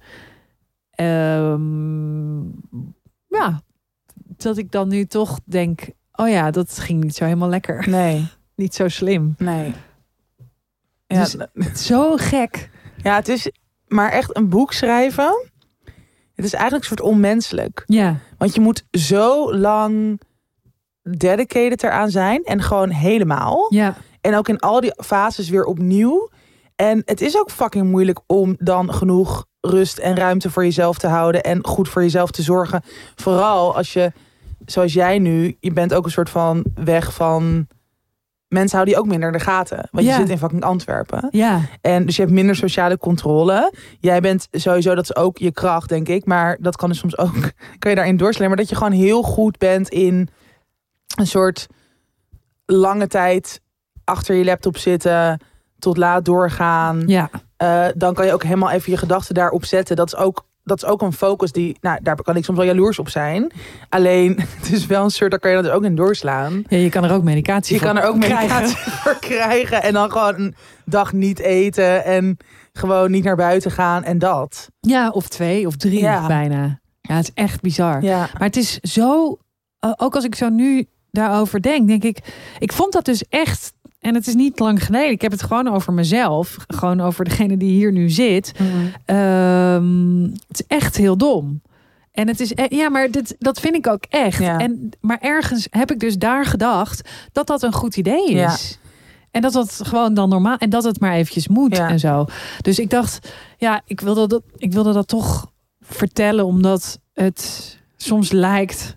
Um, ja, dat ik dan nu toch denk, oh ja, dat ging niet zo helemaal lekker. Nee. Niet zo slim. Nee. Ja, dus, zo gek. Ja, het is maar echt een boek schrijven. Het is eigenlijk een soort onmenselijk. Ja. Want je moet zo lang dedicated eraan zijn en gewoon helemaal. Ja. En ook in al die fases weer opnieuw. En het is ook fucking moeilijk om dan genoeg rust en ruimte voor jezelf te houden en goed voor jezelf te zorgen. Vooral als je, zoals jij nu, je bent ook een soort van weg van mensen houden je ook minder in de gaten. Want ja. je zit in fucking Antwerpen. Ja. En dus je hebt minder sociale controle. Jij bent sowieso, dat is ook je kracht, denk ik. Maar dat kan dus soms ook, kan je daarin doorslaan. Maar dat je gewoon heel goed bent in een soort lange tijd achter je laptop zitten, tot laat doorgaan. Ja. Uh, dan kan je ook helemaal even je gedachten daarop zetten. Dat is ook, dat is ook een focus die, nou, daar kan ik soms wel jaloers op zijn. Alleen, het is wel een soort, daar kan je dat ook in doorslaan. Ja, je kan er ook medicatie je voor kan er ook krijgen. medicatie voor krijgen. En dan gewoon een dag niet eten en gewoon niet naar buiten gaan en dat. Ja, of twee of drie ja. bijna. Ja, het is echt bizar. Ja. Maar het is zo, uh, ook als ik zo nu daarover denk, denk ik, ik vond dat dus echt. En het is niet lang geleden. Ik heb het gewoon over mezelf. Gewoon over degene die hier nu zit. Mm-hmm. Um, het is echt heel dom. En het is... Ja, maar dit, dat vind ik ook echt. Ja. En, maar ergens heb ik dus daar gedacht dat dat een goed idee is. Ja. En dat dat gewoon dan normaal... En dat het maar eventjes moet ja. en zo. Dus ik dacht... Ja, ik wilde dat, ik wilde dat toch vertellen. Omdat het soms lijkt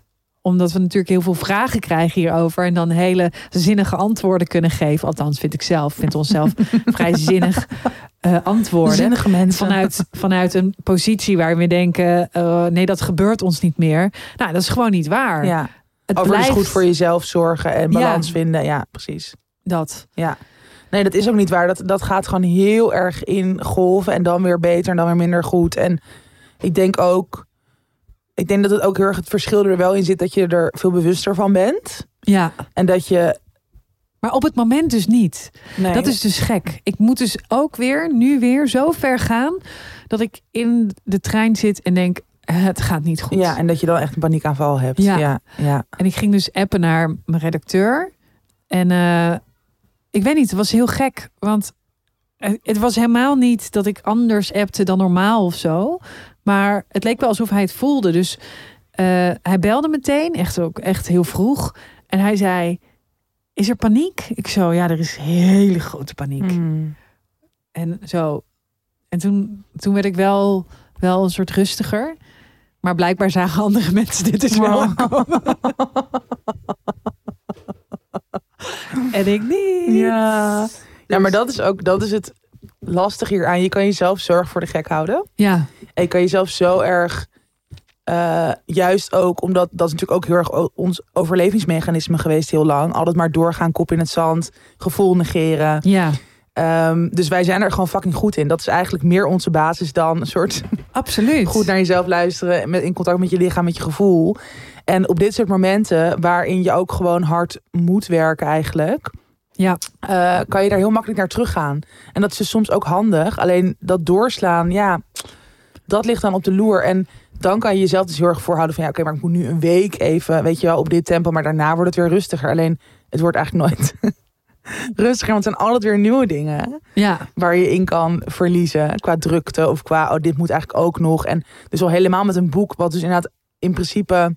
omdat we natuurlijk heel veel vragen krijgen hierover. En dan hele zinnige antwoorden kunnen geven. Althans, vind ik zelf. Vind onszelf vrij zinnig uh, antwoorden. Zinnige mensen. Vanuit, vanuit een positie waar we denken, uh, nee, dat gebeurt ons niet meer. Nou, dat is gewoon niet waar. Ja. Het Over blijft dus goed voor jezelf zorgen en balans Ja. vinden. Ja, precies. dat. Ja. Nee, dat is ook niet waar. Dat, dat gaat gewoon heel erg in golven. En dan weer beter en dan weer minder goed. En ik denk ook... Ik denk dat het ook heel erg het verschil er wel in zit... dat je er veel bewuster van bent. Ja. En dat je... Maar op het moment dus niet. Nee, Dat is dus gek. Ik moet dus ook weer, nu weer zo ver gaan... dat ik in de trein zit en denk, het gaat niet goed. Ja, en dat je dan echt een paniekaanval hebt. Ja. Ja, ja. En ik ging dus appen naar mijn redacteur. En uh, ik weet niet, het was heel gek. Want het was helemaal niet dat ik anders appte dan normaal of zo. Maar het leek wel alsof hij het voelde. Dus uh, hij belde meteen, echt ook echt heel vroeg. En hij zei, is er paniek? Ik zo, ja, er is hele grote paniek. Mm. En zo. En toen, toen werd ik wel, wel een soort rustiger. Maar blijkbaar zagen andere mensen dit dus wel aankomen. En ik niet. Ja. Ja, maar dat is ook dat is het lastig hieraan. Je kan jezelf zorg voor de gek houden. Ja. En je kan jezelf zo erg... Uh, juist ook, omdat dat is natuurlijk ook heel erg o- ons overlevingsmechanisme geweest heel lang. Altijd maar doorgaan, kop in het zand, gevoel negeren. Ja. Um, dus wij zijn er gewoon fucking goed in. Dat is eigenlijk meer onze basis dan een soort... Absoluut. goed naar jezelf luisteren, met, in contact met je lichaam, met je gevoel. En op dit soort momenten, waarin je ook gewoon hard moet werken eigenlijk... Ja. Uh, kan je daar heel makkelijk naar teruggaan. En dat is dus soms ook handig. Alleen dat doorslaan, ja, dat ligt dan op de loer. En dan kan je jezelf dus heel erg voorhouden van... ja, oké, okay, maar ik moet nu een week even, weet je wel, op dit tempo... maar daarna wordt het weer rustiger. Alleen, het wordt eigenlijk nooit rustiger... want het zijn altijd weer nieuwe dingen... Ja. waar je in kan verliezen qua drukte... of qua, oh, dit moet eigenlijk ook nog. En dus al helemaal met een boek... wat dus inderdaad in principe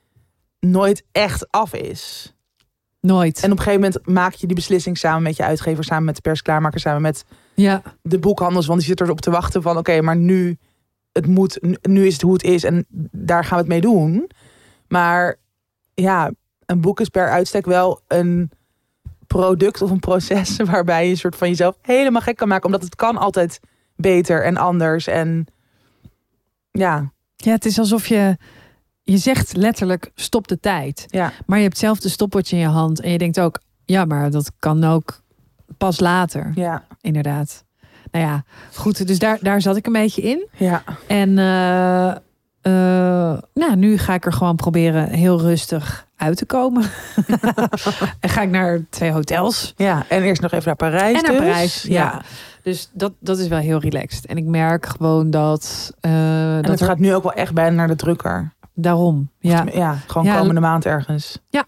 nooit echt af is... Nooit. En op een gegeven moment maak je die beslissing samen met je uitgever... samen met de persklaarmaker, samen met ja. de boekhandels... want die zit erop te wachten van... oké, okay, maar nu, het moet, nu is het hoe het is... en daar gaan we het mee doen. Maar ja, een boek is per uitstek wel een product of een proces... waarbij je een soort van jezelf helemaal gek kan maken... omdat het kan altijd beter en anders. En ja... Ja, het is alsof je... Je zegt letterlijk, stop de tijd. Ja. Maar je hebt zelf de stopwatch in je hand. En je denkt ook, ja, maar dat kan ook pas later. Ja. Inderdaad. Nou ja, goed. Dus daar, daar zat ik een beetje in. Ja. En uh, uh, nou, nu ga ik er gewoon proberen heel rustig uit te komen. En ga ik naar twee hotels. Ja, en eerst nog even naar Parijs. En naar dus. Parijs, ja. ja. Dus dat, dat is wel heel relaxed. En ik merk gewoon dat... Uh, en dat het er... gaat nu ook wel echt bijna naar de drukker. Daarom, ja. Ja, gewoon ja. komende maand ergens. Ja.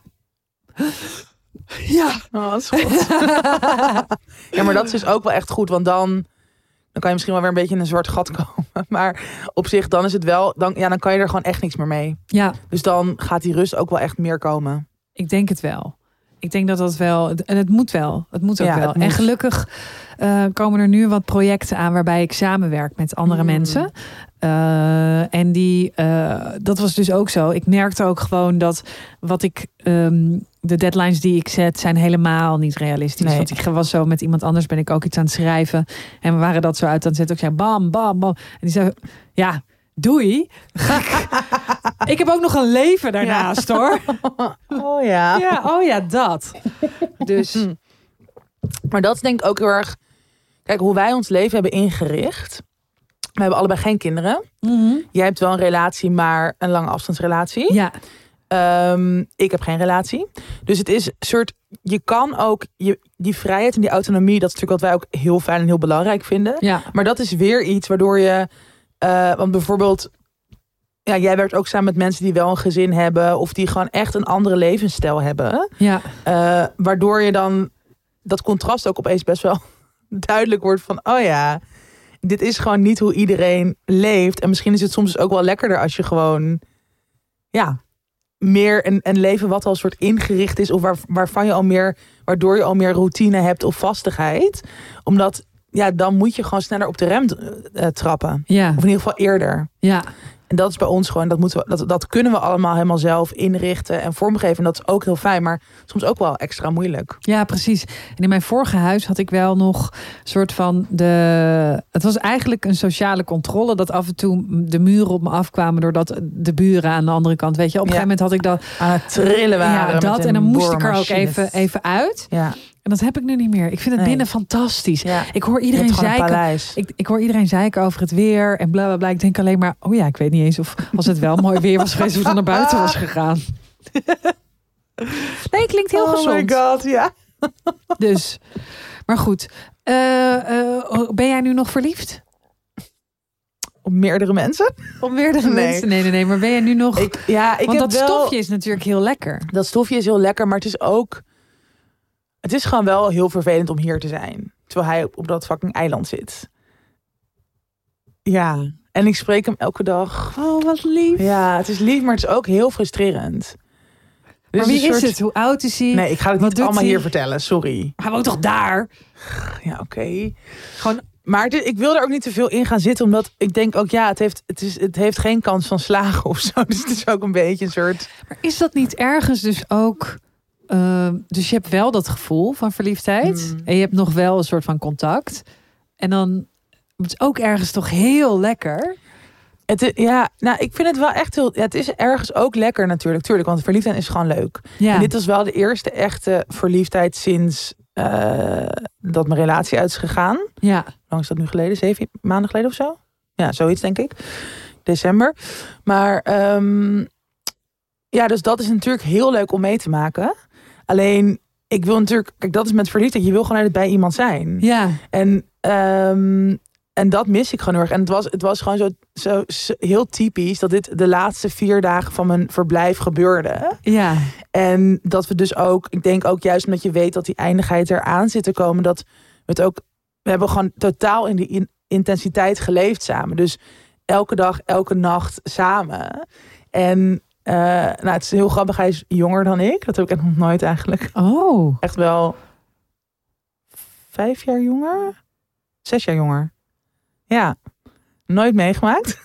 Ja. Oh, dat is goed. Ja, maar dat is dus ook wel echt goed. Want dan, dan kan je misschien wel weer een beetje in een zwart gat komen. Maar op zich, dan is het wel... Dan, ja, dan kan je er gewoon echt niks meer mee. Ja. Dus dan gaat die rust ook wel echt meer komen. Ik denk het wel. Ik denk dat dat wel... En het moet wel. Het moet ook ja, wel. En gelukkig uh, komen er nu wat projecten aan... waarbij ik samenwerk met andere mm. mensen. Uh, en die... Uh, dat was dus ook zo. Ik merkte ook gewoon dat wat ik... Um, de deadlines die ik zet zijn helemaal niet realistisch. Nee. Want ik was zo met iemand anders ben ik ook iets aan het schrijven. En we waren dat zo uit aan het zetten. Ik zei bam, bam, bam. En die zei, ja, doei. Ik heb ook nog een leven daarnaast, ja. hoor. Oh ja. Ja, oh ja, dat. Dus. Maar dat is denk ik ook heel erg... Kijk, hoe wij ons leven hebben ingericht. We hebben allebei geen kinderen. Mm-hmm. Jij hebt wel een relatie, maar een lange afstandsrelatie. Ja. Um, ik heb geen relatie. Dus het is een soort... Je kan ook... Je, die vrijheid en die autonomie... Dat is natuurlijk wat wij ook heel fijn en heel belangrijk vinden. Ja. Maar dat is weer iets waardoor je... Uh, want bijvoorbeeld... Ja, jij werkt ook samen met mensen die wel een gezin hebben... Of die gewoon echt een andere levensstijl hebben. Ja. Uh, waardoor je dan... Dat contrast ook opeens best wel duidelijk wordt van... Oh ja, dit is gewoon niet hoe iedereen leeft. En misschien is het soms ook wel lekkerder als je gewoon... Ja... meer een, een leven wat al een soort ingericht is... of waar, waarvan je al meer... waardoor je al meer routine hebt of vastigheid. Omdat, ja, dan moet je gewoon sneller op de rem uh, trappen. Ja. Of in ieder geval eerder. Ja. En dat is bij ons gewoon, dat, moeten we, dat, dat kunnen we allemaal helemaal zelf inrichten en vormgeven. En dat is ook heel fijn, maar soms ook wel extra moeilijk. Ja, precies. En in mijn vorige huis had ik wel nog een soort van de... Het was eigenlijk een sociale controle, dat af en toe de muren op me afkwamen doordat de buren aan de andere kant, weet je, op een ja. gegeven moment had ik dat... Aan het trillen waren. Ja, dat. En dan moest ik er ook even, even uit. Ja. En dat heb ik nu niet meer. Ik vind het nee. binnen fantastisch. Ja. Ik hoor iedereen zeiken. Ik, ik hoor iedereen zeiken over het weer en bla bla bla. Ik denk alleen maar, oh ja, ik weet niet eens of als het wel mooi weer was geweest, of het naar buiten was gegaan. Nee, klinkt heel oh gezond. Oh my god, ja. Dus, maar goed. Uh, uh, ben jij nu nog verliefd? Op meerdere mensen? Op meerdere nee. mensen? Nee, nee, nee. Maar ben jij nu nog... Ik, ja, ik Want heb dat wel... stofje is natuurlijk heel lekker. Dat stofje is heel lekker, maar het is ook... Het is gewoon wel heel vervelend om hier te zijn. Terwijl hij op, op dat fucking eiland zit. Ja. En ik spreek hem elke dag. Oh, wat lief. Ja, het is lief, maar het is ook heel frustrerend. Dus maar wie soort... is het? Hoe oud is hij? Nee, ik ga het wat niet allemaal hij? hier vertellen. Sorry. Hij woont toch daar? Ja, oké. Okay. Gewoon... Maar dit, ik wil er ook niet te veel in gaan zitten. Omdat ik denk ook, ja, het heeft, het is, het heeft geen kans van slagen of zo. Dus het is ook een beetje een soort... Maar is dat niet ergens dus ook... Uh, dus je hebt wel dat gevoel van verliefdheid. Mm. En je hebt nog wel een soort van contact. En dan... Het is ook ergens toch heel lekker. Het, ja, nou, ik vind het wel echt heel... Ja, het is ergens ook lekker natuurlijk. Tuurlijk, want verliefdheid is gewoon leuk. Ja. En dit was wel de eerste echte verliefdheid sinds uh, dat mijn relatie uit is gegaan. Ja. Hoe lang is dat nu geleden? Zeven maanden geleden of zo? Ja, zoiets denk ik. December. Maar um, ja, dus dat is natuurlijk heel leuk om mee te maken. Alleen, ik wil natuurlijk... Kijk, dat is met verliefdheid. Je wil gewoon altijd bij iemand zijn. Ja. En... Um, En dat mis ik gewoon heel erg. En het was, het was gewoon zo, zo, zo heel typisch dat dit de laatste vier dagen van mijn verblijf gebeurde. Ja. En dat we dus ook, ik denk ook juist omdat je weet dat die eindigheid eraan zit te komen, dat we het ook, we hebben gewoon totaal in die in, intensiteit geleefd samen. Dus elke dag, elke nacht samen. En uh, nou, het is heel grappig, hij is jonger dan ik. Dat heb ik echt nog nooit eigenlijk. Oh. Echt wel vijf jaar jonger? Zes jaar jonger. Ja, nooit meegemaakt.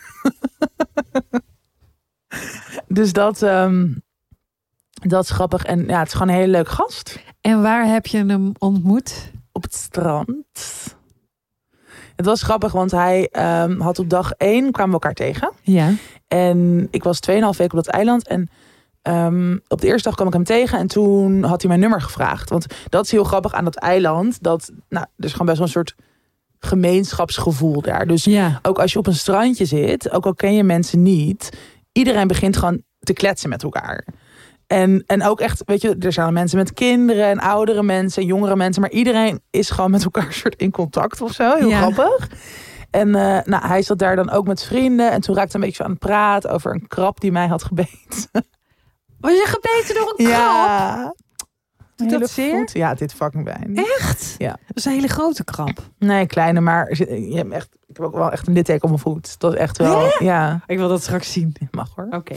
Dus dat, um, dat is grappig. En ja, het is gewoon een hele leuke gast. En waar heb je hem ontmoet? Op het strand. Het was grappig, want hij um, had op dag één kwamen we elkaar tegen. Ja. En ik was tweeënhalf weken op dat eiland. En um, op de eerste dag kwam ik hem tegen. En toen had hij mijn nummer gevraagd. Want dat is heel grappig aan dat eiland. Dat, nou, er is gewoon best wel een soort gemeenschapsgevoel daar. Dus ja. Ook als je op een strandje zit, ook al ken je mensen niet, iedereen begint gewoon te kletsen met elkaar. En, en ook echt, weet je, er zijn mensen met kinderen en oudere mensen en jongere mensen, maar iedereen is gewoon met elkaar soort in contact of zo. Heel ja. grappig. En uh, nou, hij zat daar dan ook met vrienden en toen raakte hij een beetje aan het praten over een krab die mij had gebeten. Was je gebeten door een krab? Ja. Doet dat zeer? Voet. Ja, dit fucking pijn. Echt? Ja. Dat is een hele grote krab. Nee, kleine, maar je hebt echt, ik heb ook wel echt een litteken op mijn voet. Dat is echt wel, Hè? Ja. Ik wil dat straks zien. Mag hoor. Oké. Okay.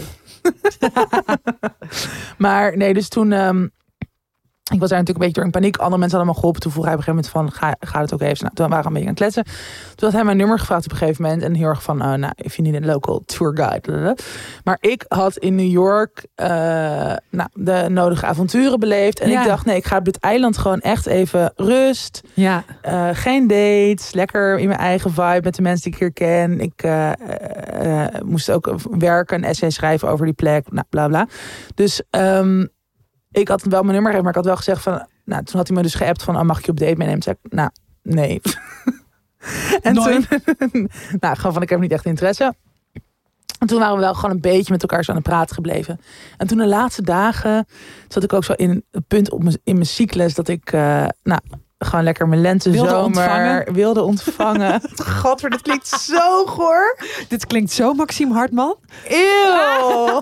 Maar nee, dus toen, um, ik was daar natuurlijk een beetje door in paniek. Andere mensen hadden me geholpen. Toen vroeg hij op een gegeven moment van, ga, ga het ook even. Nou, toen waren we een beetje aan het kletsen. Toen had hij mijn nummer gevraagd op een gegeven moment. En heel erg van, uh, nou, if you need a local tour guide. Maar ik had in New York uh, nou, de nodige avonturen beleefd. En ja. ik dacht, nee, ik ga op dit eiland gewoon echt even rust. Ja. Uh, geen dates. Lekker in mijn eigen vibe met de mensen die ik hier ken. Ik uh, uh, moest ook werken, een essay schrijven over die plek. Nou, bla bla. Dus um, ik had wel mijn nummer gegeven, maar ik had wel gezegd van, nou, toen had hij me dus geappt van, oh, mag ik je op date meenemen? Toen zei ik, nou, nee. En Nooit. toen, nou, gewoon van, ik heb niet echt interesse. En toen waren we wel gewoon een beetje met elkaar zo aan het praten gebleven. En toen de laatste dagen zat ik ook zo in het punt op mijn, in mijn cyclus dat ik, uh, nou, gewoon lekker mijn lentezomer wilde ontvangen. Wilde ontvangen. Godver, dit klinkt zo goor. Dit klinkt zo Maxime Hartman. Eeuw.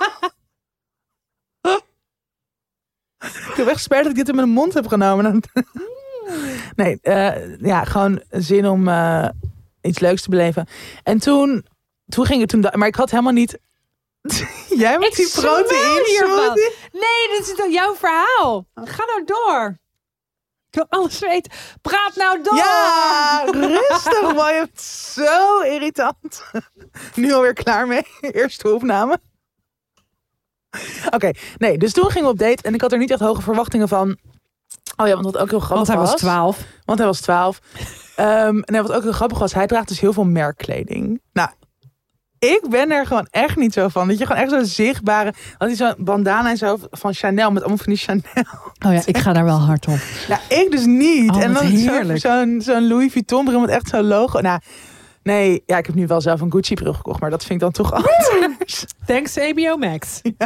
Ik heb echt spijt dat ik dit in mijn mond heb genomen. Nee, uh, ja, gewoon zin om uh, iets leuks te beleven. En toen, toen ging het toen... Maar ik had helemaal niet... Jij met ik die proteïne hiervan. Nee, dit is dan jouw verhaal. Ga nou door. Ik wil alles weten. Praat nou door! Ja, rustig man. Je bent zo irritant. Nu alweer klaar mee. Eerste opname. Oké, okay, nee, dus toen gingen we op date. En ik had er niet echt hoge verwachtingen van. Oh ja, want wat ook heel grappig was. Want hij was twaalf. Want hij was twaalf. Um, nee, wat ook heel grappig was. Hij draagt dus heel veel merkkleding. Nou, ik ben er gewoon echt niet zo van. Dat je gewoon echt zo'n zichtbare... Had hij zo'n bandana en zo van Chanel. Met allemaal van die Chanel. Oh ja, ik ga daar wel hard op. Nou, ik dus niet. Oh, en dan heerlijk. zo'n zo'n Louis Vuitton bril met echt zo'n logo. Nou, nee. Ja, ik heb nu wel zelf een Gucci bril gekocht. Maar dat vind ik dan toch anders. Thanks H B O Max. Ja.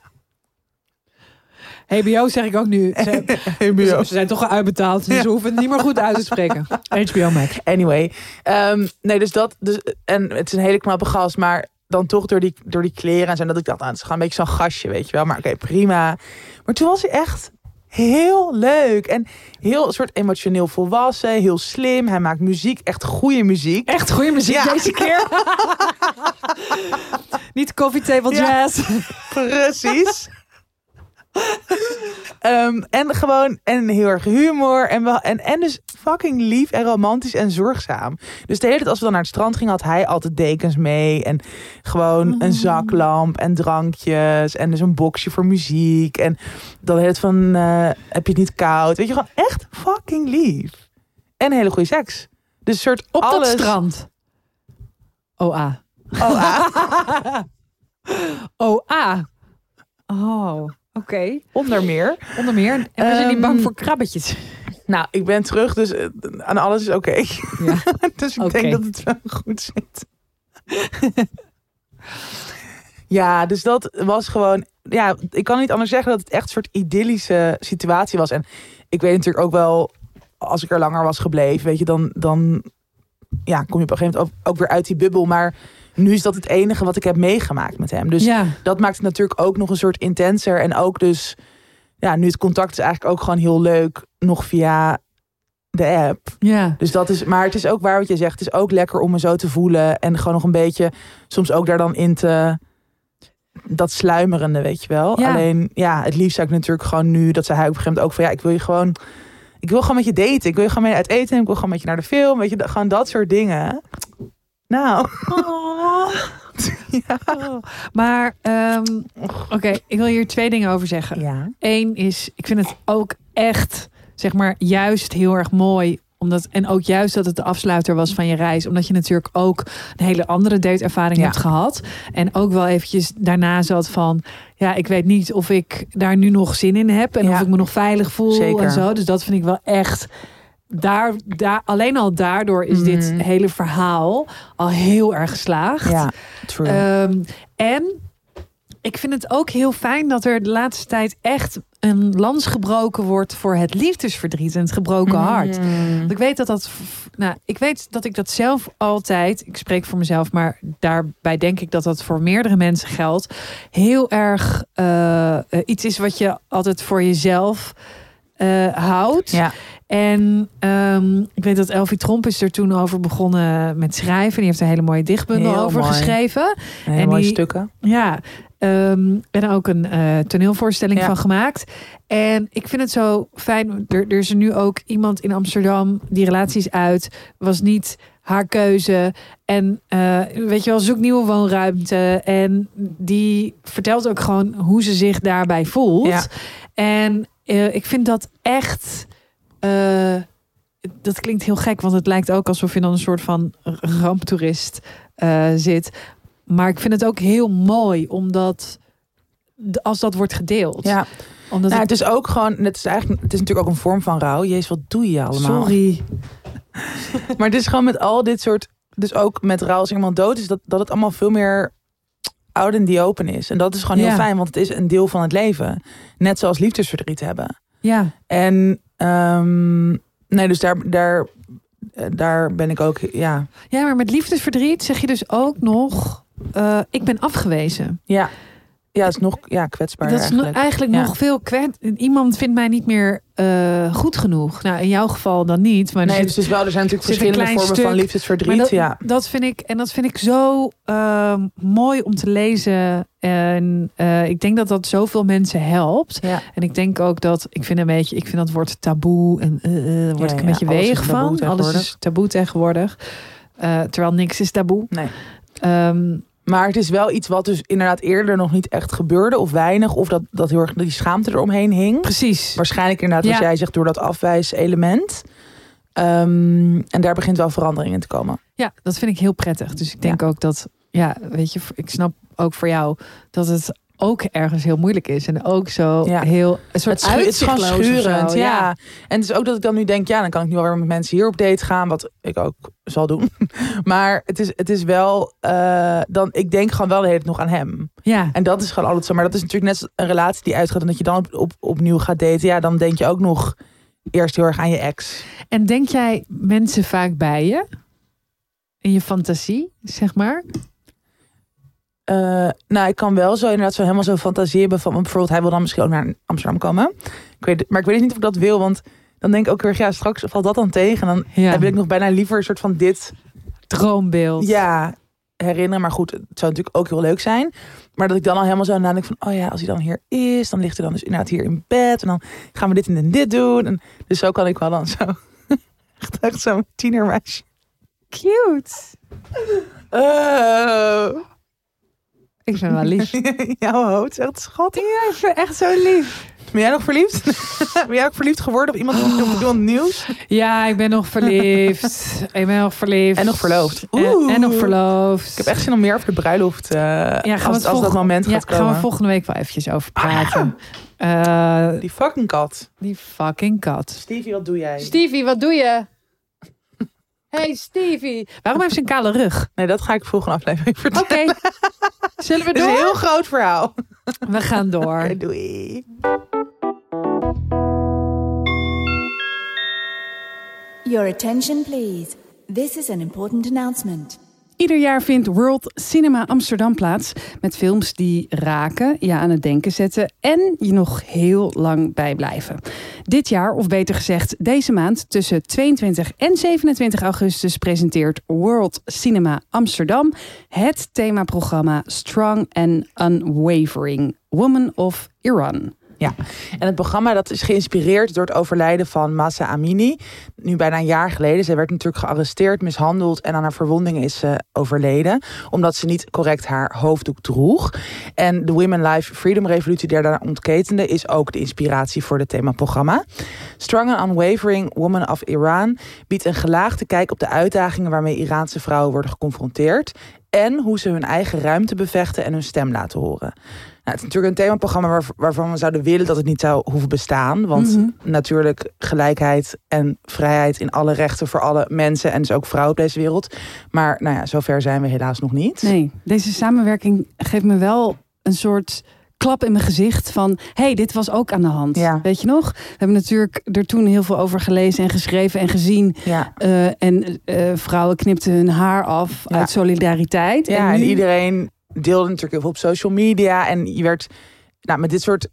H B O zeg ik ook nu. Ze, H B O. Ze zijn toch al uitbetaald. Dus ja. Ze hoeven het niet meer goed uit te spreken. H B O Max. Anyway. Um, nee, dus dat... Dus, en het is een hele knappe gast. Maar dan toch door die, door die kleren en zo. Dat ik dacht, aan het is gewoon een beetje zo'n gastje, weet je wel. Maar oké, okay, prima. Maar toen was hij echt heel leuk. En heel soort emotioneel volwassen. Heel slim. Hij maakt muziek. Echt goede muziek. Echt goede muziek ja. Deze keer. Niet coffee table jazz. Ja, precies. um, en gewoon en heel erg humor en, wel, en, en dus fucking lief en romantisch en zorgzaam. Dus de hele tijd als we dan naar het strand gingen, had hij altijd dekens mee en gewoon mm. een zaklamp en drankjes en dus een boxje voor muziek en dan heet het van uh, heb je het niet koud, weet je, gewoon echt fucking lief en een hele goede seks. Dus soort op alles... dat strand. O A. O A. O A. Oh. Oké. Okay. Onder meer. Onder meer. En we um, zijn niet bang voor krabbetjes. Nou, ik ben terug, dus uh, aan alles is oké. Okay. Ja. Dus ik okay. denk dat het wel goed zit. Ja, dus dat was gewoon... Ja, ik kan niet anders zeggen dat het echt een soort idyllische situatie was. En ik weet natuurlijk ook wel, als ik er langer was gebleven, weet je, dan, dan ja, kom je op een gegeven moment ook, ook weer uit die bubbel. Maar nu is dat het enige wat ik heb meegemaakt met hem. Dus ja. dat maakt het natuurlijk ook nog een soort intenser. En ook dus, ja, nu het contact is eigenlijk ook gewoon heel leuk. Nog via de app. Ja. Dus dat is, maar het is ook waar wat je zegt. Het is ook lekker om me zo te voelen. En gewoon nog een beetje, soms ook daar dan in te... Dat sluimerende, weet je wel. Ja. Alleen, ja, het liefst zou ik natuurlijk gewoon nu... Dat zei hij op een gegeven moment ook van... Ja, ik wil je gewoon... Ik wil gewoon met je daten. Ik wil je gewoon mee uit eten. Ik wil gewoon met je naar de film. Weet je, gewoon dat soort dingen. Nou. Oh. Ja. Oh. Maar, um, oké, okay, ik wil hier twee dingen over zeggen. Ja. Eén is, ik vind het ook echt, zeg maar, juist heel erg mooi... Omdat, en ook juist dat het de afsluiter was van je reis. Omdat je natuurlijk ook een hele andere dateervaring ja. hebt gehad. En ook wel eventjes daarna zat van... Ja, ik weet niet of ik daar nu nog zin in heb. En ja. of ik me nog veilig voel Zeker. En zo. Dus dat vind ik wel echt... Daar, daar, alleen al daardoor is mm. dit hele verhaal al heel erg geslaagd. Ja, true. Um, en ik vind het ook heel fijn dat er de laatste tijd echt... een lans gebroken wordt voor het liefdesverdriet en het gebroken hart. Mm. Want ik weet dat dat, nou, ik weet dat ik dat zelf altijd, ik spreek voor mezelf, maar daarbij denk ik dat dat voor meerdere mensen geldt, heel erg uh, iets is wat je altijd voor jezelf uh, houdt. Ja. En um, ik weet dat Elfie Tromp is er toen over begonnen met schrijven. Die heeft een hele mooie dichtbundel heel over mooi. geschreven. Heel en mooie die, stukken. Ja. Um, en ook een uh, toneelvoorstelling ja. van gemaakt. En ik vind het zo fijn. Er, er is er nu ook iemand in Amsterdam. Die relatie is uit. Was niet haar keuze. En uh, weet je wel, zoekt nieuwe woonruimte. En die vertelt ook gewoon hoe ze zich daarbij voelt. Ja. En uh, ik vind dat echt... Uh, dat klinkt heel gek. Want het lijkt ook alsof je dan een soort van ramptoerist uh, zit... Maar ik vind het ook heel mooi, omdat als dat wordt gedeeld. Ja. Omdat nou, het... het is ook gewoon, het is eigenlijk, het is natuurlijk ook een vorm van rouw. Jezus, wat doe je allemaal? Sorry. Maar het is gewoon met al dit soort, dus ook met rouw als iemand dood is, dat, dat het allemaal veel meer out in the open is. En dat is gewoon heel ja. fijn, want het is een deel van het leven. Net zoals liefdesverdriet hebben. Ja. En um, nee, dus daar, daar, daar ben ik ook, ja. Ja, maar met liefdesverdriet zeg je dus ook nog... Uh, ik ben afgewezen. Ja. Ja, het is nog ja, kwetsbaarder Dat is eigenlijk. no- eigenlijk Ja. nog veel kwet. Iemand vindt mij niet meer uh, goed genoeg. Nou, in jouw geval dan niet. Maar Nee, er dus het is wel, er zijn natuurlijk zit een verschillende klein vormen van stuk. liefdesverdriet. dat, ja. dat vind ik, en dat vind ik zo uh, mooi om te lezen. En uh, ik denk dat dat zoveel mensen helpt. Ja. En ik denk ook dat, ik vind een beetje, ik vind dat woord taboe. En uh, uh, word Ja, ik een ja, beetje alles is weeg taboe van. Alles is taboe tegenwoordig. Uh, terwijl niks is taboe. Nee. Um, Maar het is wel iets wat dus inderdaad eerder nog niet echt gebeurde. Of weinig. Of dat, dat heel erg die schaamte eromheen hing. Precies. Waarschijnlijk inderdaad, Ja. wat jij zegt, door dat afwijselement. Um, en daar begint wel verandering in te komen. Ja, dat vind ik heel prettig. Dus ik denk Ja. ook dat, ja, weet je, ik snap ook voor jou dat het ook ergens heel moeilijk is. En ook zo Ja. heel, een soort Het, schu- het is gewoon uitzichtloos of zo. schurend. Ja. Ja. En het is ook dat ik dan nu denk, ja, dan kan ik nu wel weer met mensen hier op date gaan. Wat ik ook zal doen. Maar het is, het is wel, uh, dan, ik denk gewoon wel de hele tijd nog aan hem. Ja. En dat is gewoon altijd zo. Maar dat is natuurlijk net een relatie die uitgaat. En dat je dan op, op, opnieuw gaat daten. Ja, dan denk je ook nog eerst heel erg aan je ex. En denk jij mensen vaak bij je? In je fantasie, zeg maar? Uh, nou, ik kan wel zo inderdaad zo helemaal zo fantaseren van bijvoorbeeld hij wil dan misschien ook naar Amsterdam komen. Ik weet, maar ik weet niet of ik dat wil, want dan denk ik ook weer ja, straks valt dat dan tegen. En dan Ja. heb ik nog bijna liever een soort van dit Droombeeld. ja herinneren. Maar goed, het zou natuurlijk ook heel leuk zijn. Maar dat ik dan al helemaal zo nadenk van oh ja, als hij dan hier is, dan ligt hij dan dus inderdaad hier in bed en dan gaan we dit en dit doen. En dus zo kan ik wel dan zo echt, echt zo'n tienermeisje. Cute. Uh. Ik vind wel lief. Jouw hoofd is echt schattig. Ja, ik vind echt zo lief. Ben jij nog verliefd? Ben jij ook verliefd geworden op iemand, op iemand nieuws? Ja, ik ben nog verliefd. ik ben nog verliefd. En nog verloofd. En, Oeh. en nog verloofd. Ik heb echt zin om meer over de bruiloft. Uh, Ja, gaan we als, het als volg- dat moment ja, gaat komen. gaan we volgende week wel eventjes over praten. Uh, Die fucking kat. die fucking kat. Stevie, wat doe jij? Stevie, wat doe je? Hey Stevie. Waarom heeft ze een kale rug? Nee, dat ga ik volgende aflevering vertellen. Oké. Okay. Zullen we Het is door? een heel groot verhaal. We gaan door. Okay, doei. Your attention please. This is an important announcement. Ieder jaar vindt World Cinema Amsterdam plaats met films die raken, je aan het denken zetten en je nog heel lang bijblijven. Dit jaar, of beter gezegd deze maand, tussen tweeëntwintig en zevenentwintig augustus presenteert World Cinema Amsterdam het themaprogramma Strong and Unwavering, Woman of Iran. Ja, en het programma dat is geïnspireerd door het overlijden van Mahsa Amini. Nu bijna een jaar geleden. Zij werd natuurlijk gearresteerd, mishandeld en aan haar verwondingen is ze overleden. Omdat ze niet correct haar hoofddoek droeg. En de Women Life Freedom Revolutie die daarna ontketende is ook de inspiratie voor het themaprogramma. Strong and Unwavering Woman of Iran biedt een gelaagde kijk op de uitdagingen waarmee Iraanse vrouwen worden geconfronteerd. En hoe ze hun eigen ruimte bevechten en hun stem laten horen. Nou, het is natuurlijk een themaprogramma waar, waarvan we zouden willen dat het niet zou hoeven bestaan. Want mm-hmm. natuurlijk gelijkheid en vrijheid in alle rechten voor alle mensen. En dus ook vrouwen op deze wereld. Maar nou ja, zover zijn we helaas nog niet. Nee, deze samenwerking geeft me wel een soort klap in mijn gezicht van hey, dit was ook aan de hand. Ja. Weet je nog? We hebben natuurlijk er toen heel veel over gelezen en geschreven en gezien. Ja. Uh, en uh, vrouwen knipten hun haar af ja. uit solidariteit. Ja, en, nu... en iedereen deelde natuurlijk heel veel op social media. En je werd nou, met dit soort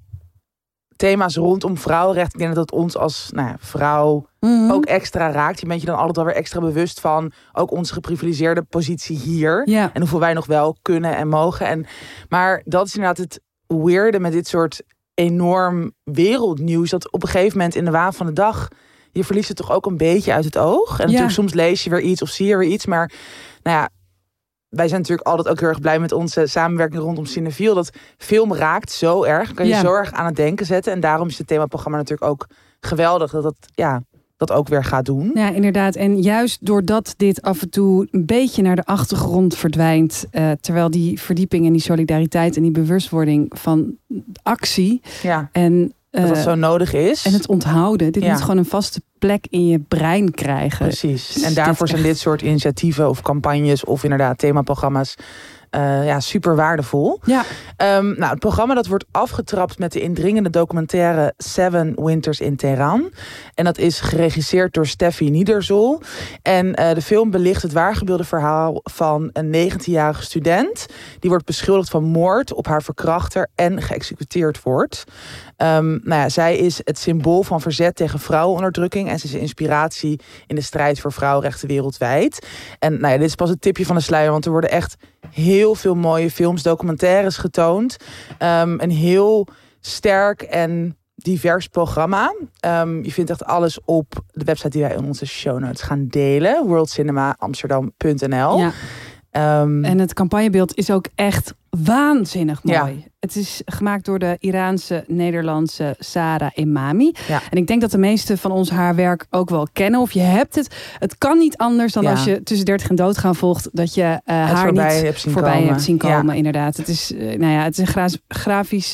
thema's rondom vrouwenrecht. Ik denk dat het ons als nou ja, vrouw mm-hmm. ook extra raakt. Je bent je dan altijd wel weer extra bewust van ook onze geprivilegeerde positie hier. Ja. En hoeveel wij nog wel kunnen en mogen. En, maar dat is inderdaad het weirde met dit soort enorm wereldnieuws. Dat op een gegeven moment in de waan van de dag je verliest het toch ook een beetje uit het oog. En ja. natuurlijk soms lees je weer iets of zie je weer iets. Maar nou ja, wij zijn natuurlijk altijd ook heel erg blij met onze samenwerking rondom Cineviel. Dat film raakt zo erg. Kan je ja. zo erg aan het denken zetten. En daarom is het themaprogramma natuurlijk ook geweldig. Dat dat, ja, dat ook weer gaat doen. Ja, inderdaad. En juist doordat dit af en toe een beetje naar de achtergrond verdwijnt. Uh, terwijl die verdieping en die solidariteit en die bewustwording van actie. Ja. En dat dat uh, zo nodig is. En het onthouden. Dit ja. moet gewoon een vaste plek in je brein krijgen. Precies. En daarvoor zijn dit soort initiatieven of campagnes of inderdaad themaprogramma's uh, ja, super waardevol. Ja. Um, nou, het programma dat wordt afgetrapt met de indringende documentaire Seven Winters in Teheran. En dat is geregisseerd door Steffi Niederzol. En uh, de film belicht het waargebeelde verhaal van een negentienjarige student. Die wordt beschuldigd van moord op haar verkrachter en geëxecuteerd wordt. Um, nou ja, zij is het symbool van verzet tegen vrouwenonderdrukking. En ze is een inspiratie in de strijd voor vrouwenrechten wereldwijd. En nou ja, dit is pas het tipje van de sluier. Want er worden echt heel veel mooie films, documentaires getoond. Um, een heel sterk en divers programma. Um, je vindt echt alles op de website die wij in onze show notes gaan delen. world cinema amsterdam punt n l. Ja. Um, en het campagnebeeld is ook echt waanzinnig mooi. Ja. Het is gemaakt door de Iraanse-Nederlandse Sarah Emami. Ja. En ik denk dat de meesten van ons haar werk ook wel kennen. Of je hebt het. Het kan niet anders dan ja. als je tussen dertig en doodgaan volgt. Dat je uh, haar voorbij niet hebt zien voorbij komen. hebt zien komen. Ja. Inderdaad. Het is, uh, nou ja, het is een gra- grafisch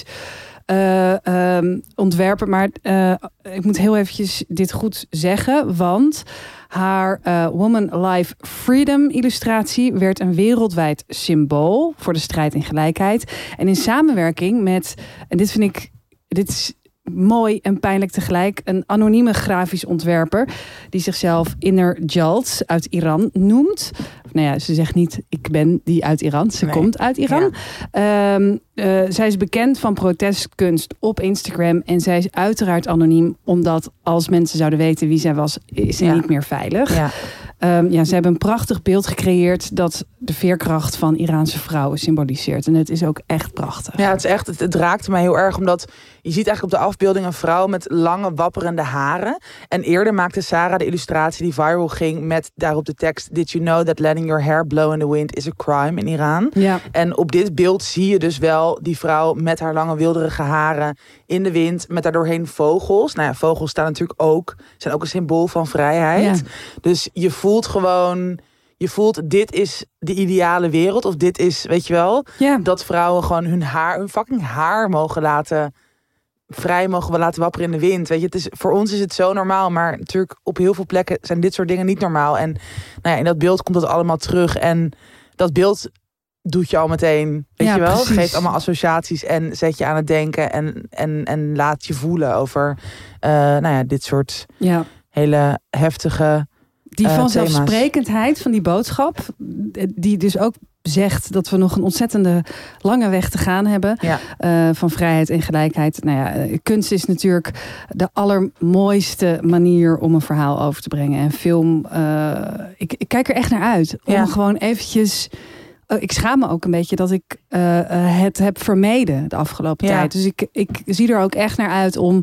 uh, um, ontwerpen. Maar uh, ik moet heel eventjes dit goed zeggen. Want haar uh, Woman Life Freedom illustratie werd een wereldwijd symbool voor de strijd in gelijkheid. En in samenwerking met, en dit vind ik, dit is mooi en pijnlijk tegelijk, een anonieme grafisch ontwerper die zichzelf Inner Jalt uit Iran noemt. Nou ja, ze zegt niet ik ben die uit Iran, ze nee. komt uit Iran. Ja. Um, uh, zij is bekend van protestkunst op Instagram en zij is uiteraard anoniem, omdat als mensen zouden weten wie zij was, is ze ja. niet meer veilig. Ja. Um, ja, ze hebben een prachtig beeld gecreëerd dat de veerkracht van Iraanse vrouwen symboliseert. En het is ook echt prachtig. Ja, het is echt, het, het raakte mij heel erg, omdat je ziet eigenlijk op de afbeelding een vrouw met lange wapperende haren. En eerder maakte Sarah de illustratie die viral ging met daarop de tekst: Did you know that letting your hair blow in the wind is a crime in Iran? Ja. En op dit beeld zie je dus wel die vrouw met haar lange wilderige haren in de wind, met daardoorheen vogels. Nou ja, vogels staan natuurlijk ook, zijn ook een symbool van vrijheid. Ja. Dus je voelt gewoon, je voelt dit is de ideale wereld, of dit is, weet je wel, ja. dat vrouwen gewoon hun haar, hun fucking haar mogen laten, vrij mogen we laten wapperen in de wind. Weet je, het is, voor ons is het zo normaal, maar natuurlijk op heel veel plekken zijn dit soort dingen niet normaal. En nou ja, in dat beeld komt dat allemaal terug. En dat beeld doet je al meteen, weet ja, je wel, precies. geeft allemaal associaties en zet je aan het denken en, en, en laat je voelen over uh, nou ja, dit soort ja. hele heftige Die uh, vanzelfsprekendheid van die boodschap, die dus ook zegt dat we nog een ontzettende lange weg te gaan hebben. Ja. Uh, van vrijheid en gelijkheid. Nou ja, kunst is natuurlijk de allermooiste manier om een verhaal over te brengen. En film, uh, ik, ik kijk er echt naar uit. Om ja. gewoon eventjes. Uh, ik schaam me ook een beetje dat ik uh, uh, het heb vermeden de afgelopen ja. tijd. Dus ik, ik zie er ook echt naar uit om,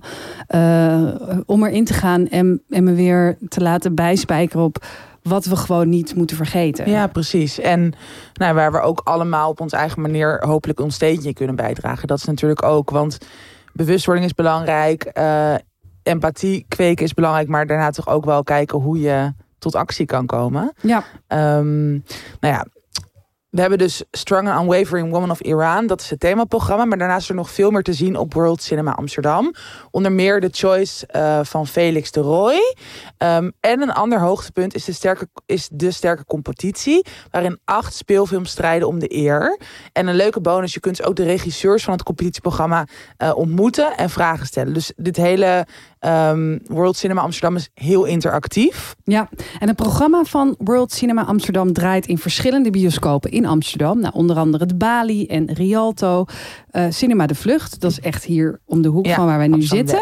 uh, om erin te gaan en, en me weer te laten bijspijkeren op wat we gewoon niet moeten vergeten. Ja, precies. En nou, waar we ook allemaal op onze eigen manier hopelijk ons steentje kunnen bijdragen. Dat is natuurlijk ook, want bewustwording is belangrijk. Uh, empathie kweken is belangrijk. Maar daarna toch ook wel kijken hoe je tot actie kan komen. Ja. Um, nou ja. We hebben dus Strong and Unwavering Woman of Iran. Dat is het themaprogramma. Maar daarnaast is er nog veel meer te zien op World Cinema Amsterdam. Onder meer de choice uh, van Felix de Roy. Um, en een ander hoogtepunt is de, sterke, is de sterke competitie. Waarin acht speelfilms strijden om de eer. En een leuke bonus. Je kunt ook de regisseurs van het competitieprogramma uh, ontmoeten en vragen stellen. Dus dit hele um, World Cinema Amsterdam is heel interactief. Ja, en het programma van World Cinema Amsterdam draait in verschillende bioscopen in Amsterdam. Nou, onder andere de Bali en Rialto. Uh, Cinema de Vlucht, dat is echt hier om de hoek ja, van waar wij nu zitten.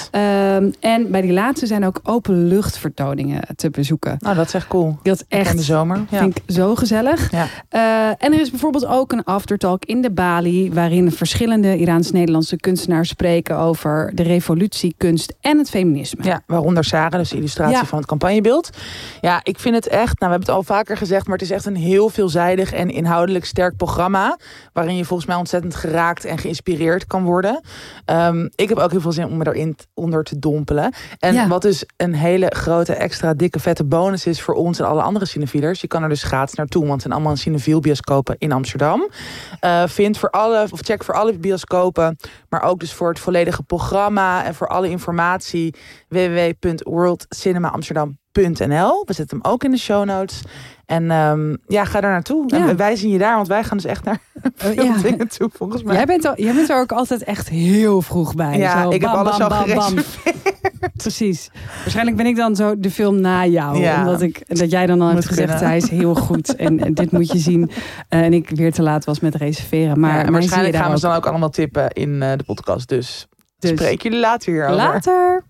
Um, en bij die laatste zijn ook openluchtvertoningen te bezoeken. Nou, dat is echt cool. Dat is echt in de zomer. Ja. Vind ik zo gezellig. Ja. Uh, en er is bijvoorbeeld ook een aftertalk in de Bali, waarin verschillende Iraans-Nederlandse kunstenaars spreken over de revolutie, kunst en het feminisme. Ja, waaronder Sarah, dus de illustratie ja. van het campagnebeeld. Ja, ik vind het echt, nou we hebben het al vaker gezegd, maar het is echt een heel veelzijdig en inhoudelijk sterk programma, waarin je volgens mij ontzettend geraakt en geïnspireerd kan worden. Um, ik heb ook heel veel zin om me erin t- onder te dompelen. En ja. wat dus een hele grote, extra dikke, vette bonus is voor ons en alle andere cinefielers. Je kan er dus gratis naartoe, want het zijn allemaal cinefiel bioscopen in Amsterdam. Uh, vind voor alle, of check voor alle bioscopen, maar ook dus voor het volledige programma en voor alle informatie w w w punt world cinema amsterdam punt n l. We zetten hem ook in de show notes. En um, ja, ga daar naartoe. Ja. En wij zien je daar, want wij gaan dus echt naar veel Uh, ja. dingen toe, volgens mij. Jij bent, al, jij bent er ook altijd echt heel vroeg bij. Ja, zo, ik heb bam, alles bam, al bam, bam. gereserveerd. Precies. Waarschijnlijk ben ik dan zo de film na jou. Ja. Omdat ik, dat jij dan al Moet hebt gezegd, kunnen. hij is heel goed. En, en dit moet je zien. Uh, en ik weer te laat was met reserveren. Maar Ja, en mij zie je waarschijnlijk daar gaan we ze ook. dan ook allemaal tippen in uh, de podcast. Dus, Dus spreek jullie later hierover. later.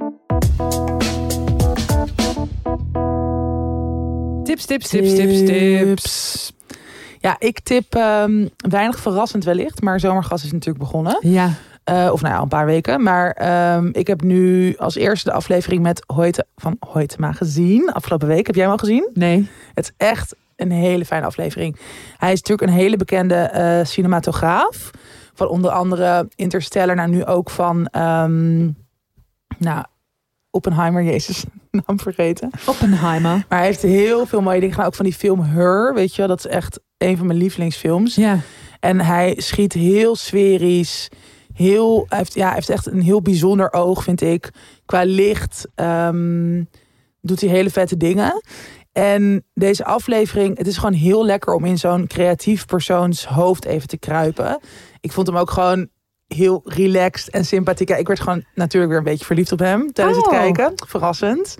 Tips, tips, tips, tips, tips. Ja, ik tip um, weinig verrassend wellicht. Maar Zomergas is natuurlijk begonnen. Ja. Uh, of nou ja, al een paar weken. Maar um, ik heb nu als eerste de aflevering met Hoyte van Hoytema gezien. Afgelopen week. Heb jij hem al gezien? Nee. Het is echt een hele fijne aflevering. Hij is natuurlijk een hele bekende uh, cinematograaf. Van onder andere Interstellar. Nou, nu ook van... Um, nou, Oppenheimer, jezus, naam vergeten. Oppenheimer. Maar hij heeft heel veel mooie dingen gedaan. Ook van die film Her, weet je wel. Dat is echt een van mijn lievelingsfilms. Ja. En hij schiet heel sferisch. Heel, hij, heeft, ja, hij heeft echt een heel bijzonder oog, vind ik. Qua licht um, doet hij hele vette dingen. En deze aflevering, het is gewoon heel lekker om in zo'n creatief persoons hoofd even te kruipen. Ik vond hem ook gewoon heel relaxed en sympathiek. Ik werd gewoon natuurlijk weer een beetje verliefd op hem tijdens Oh. het kijken. Verrassend.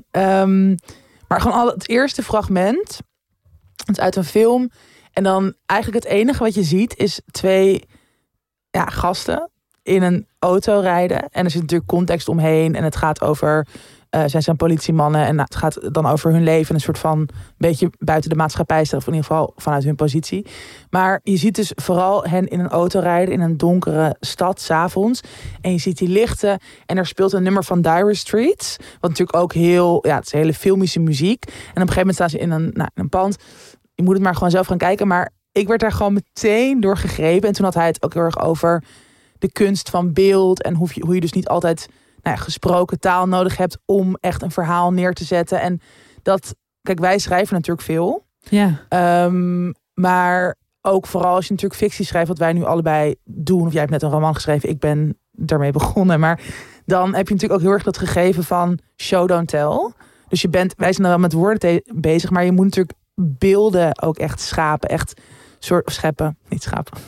Um, maar gewoon al het eerste fragment. Het is uit een film. En dan eigenlijk het enige wat je ziet is twee ja, gasten in een auto rijden. En er zit natuurlijk context omheen. En het gaat over... Uh, zijn zijn politiemannen en het gaat dan over hun leven. Een soort van beetje buiten de maatschappij staan. Of in ieder geval vanuit hun positie. Maar je ziet dus vooral hen in een auto rijden. In een donkere stad, 's avonds. En je ziet die lichten. En er speelt een nummer van Dire Straits. Wat natuurlijk ook heel... Ja, het is hele filmische muziek. En op een gegeven moment staan ze in een, nou, in een pand. Je moet het maar gewoon zelf gaan kijken. Maar ik werd daar gewoon meteen door gegrepen. En toen had hij het ook heel erg over de kunst van beeld. En hoe je, hoe je dus niet altijd... Nou ja, gesproken taal nodig hebt om echt een verhaal neer te zetten. En dat, kijk, wij schrijven natuurlijk veel. Ja. Um, maar ook vooral als je natuurlijk fictie schrijft, wat wij nu allebei doen. Of jij hebt net een roman geschreven, ik ben daarmee begonnen. Maar dan heb je natuurlijk ook heel erg dat gegeven van show, don't tell. Dus je bent, wij zijn dan wel met woorden te- bezig, maar je moet natuurlijk beelden ook echt schapen. Echt soort scheppen, niet schapen.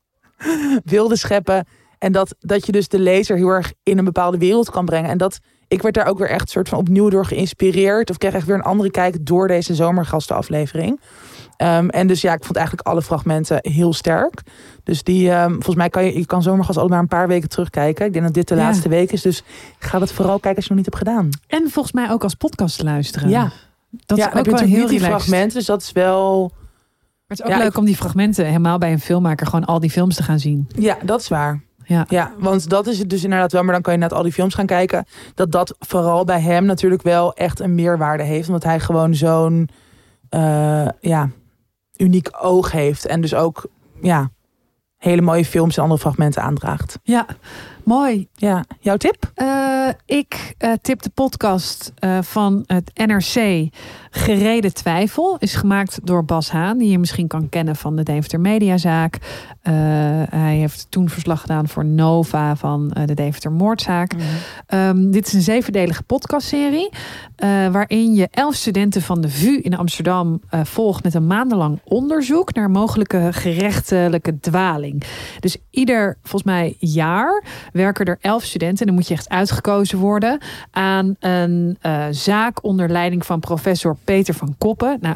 Beelden scheppen. En dat, dat je dus de lezer heel erg in een bepaalde wereld kan brengen. En dat ik werd daar ook weer echt soort van opnieuw door geïnspireerd. Of kreeg echt weer een andere kijk door deze zomergastenaflevering. Um, en dus ja, ik vond eigenlijk alle fragmenten heel sterk. Dus die, um, volgens mij kan je, je kan zomergast allemaal maar een paar weken terugkijken. Ik denk dat dit de Ja. laatste week is. Dus ga dat vooral kijken als je nog niet hebt gedaan. En volgens mij ook als podcast luisteren. Ja, Dat ja, is dan ook heb je wel natuurlijk heel niet die relaxed. fragmenten. Dus dat is wel... Maar het is ook Ja, leuk ik- om die fragmenten helemaal bij een filmmaker gewoon al die films te gaan zien. Ja, dat is waar. Ja. Ja, want dat is het dus inderdaad wel. Maar dan kan je naar al die films gaan kijken. Dat dat vooral bij hem natuurlijk wel echt een meerwaarde heeft. Omdat hij gewoon zo'n uh, ja, uniek oog heeft. En dus ook ja, hele mooie films en andere fragmenten aandraagt. Ja, mooi. Ja, jouw tip? Uh, ik uh, tip de podcast uh, van het N R C Gereden Twijfel. Is gemaakt door Bas Haan, die je misschien kan kennen van de Deventer Mediazaak. Uh, hij heeft toen verslag gedaan voor Nova van uh, de Deventer Moordzaak. Mm-hmm. Um, dit is een zevendelige podcastserie. Uh, waarin je elf studenten van de V U in Amsterdam uh, volgt met een maandenlang onderzoek naar mogelijke gerechtelijke dwaling. Dus ieder, volgens mij, jaar werken er elf studenten, en dan moet je echt uitgekozen worden, aan een uh, zaak onder leiding van professor Peter van Koppen. Nou,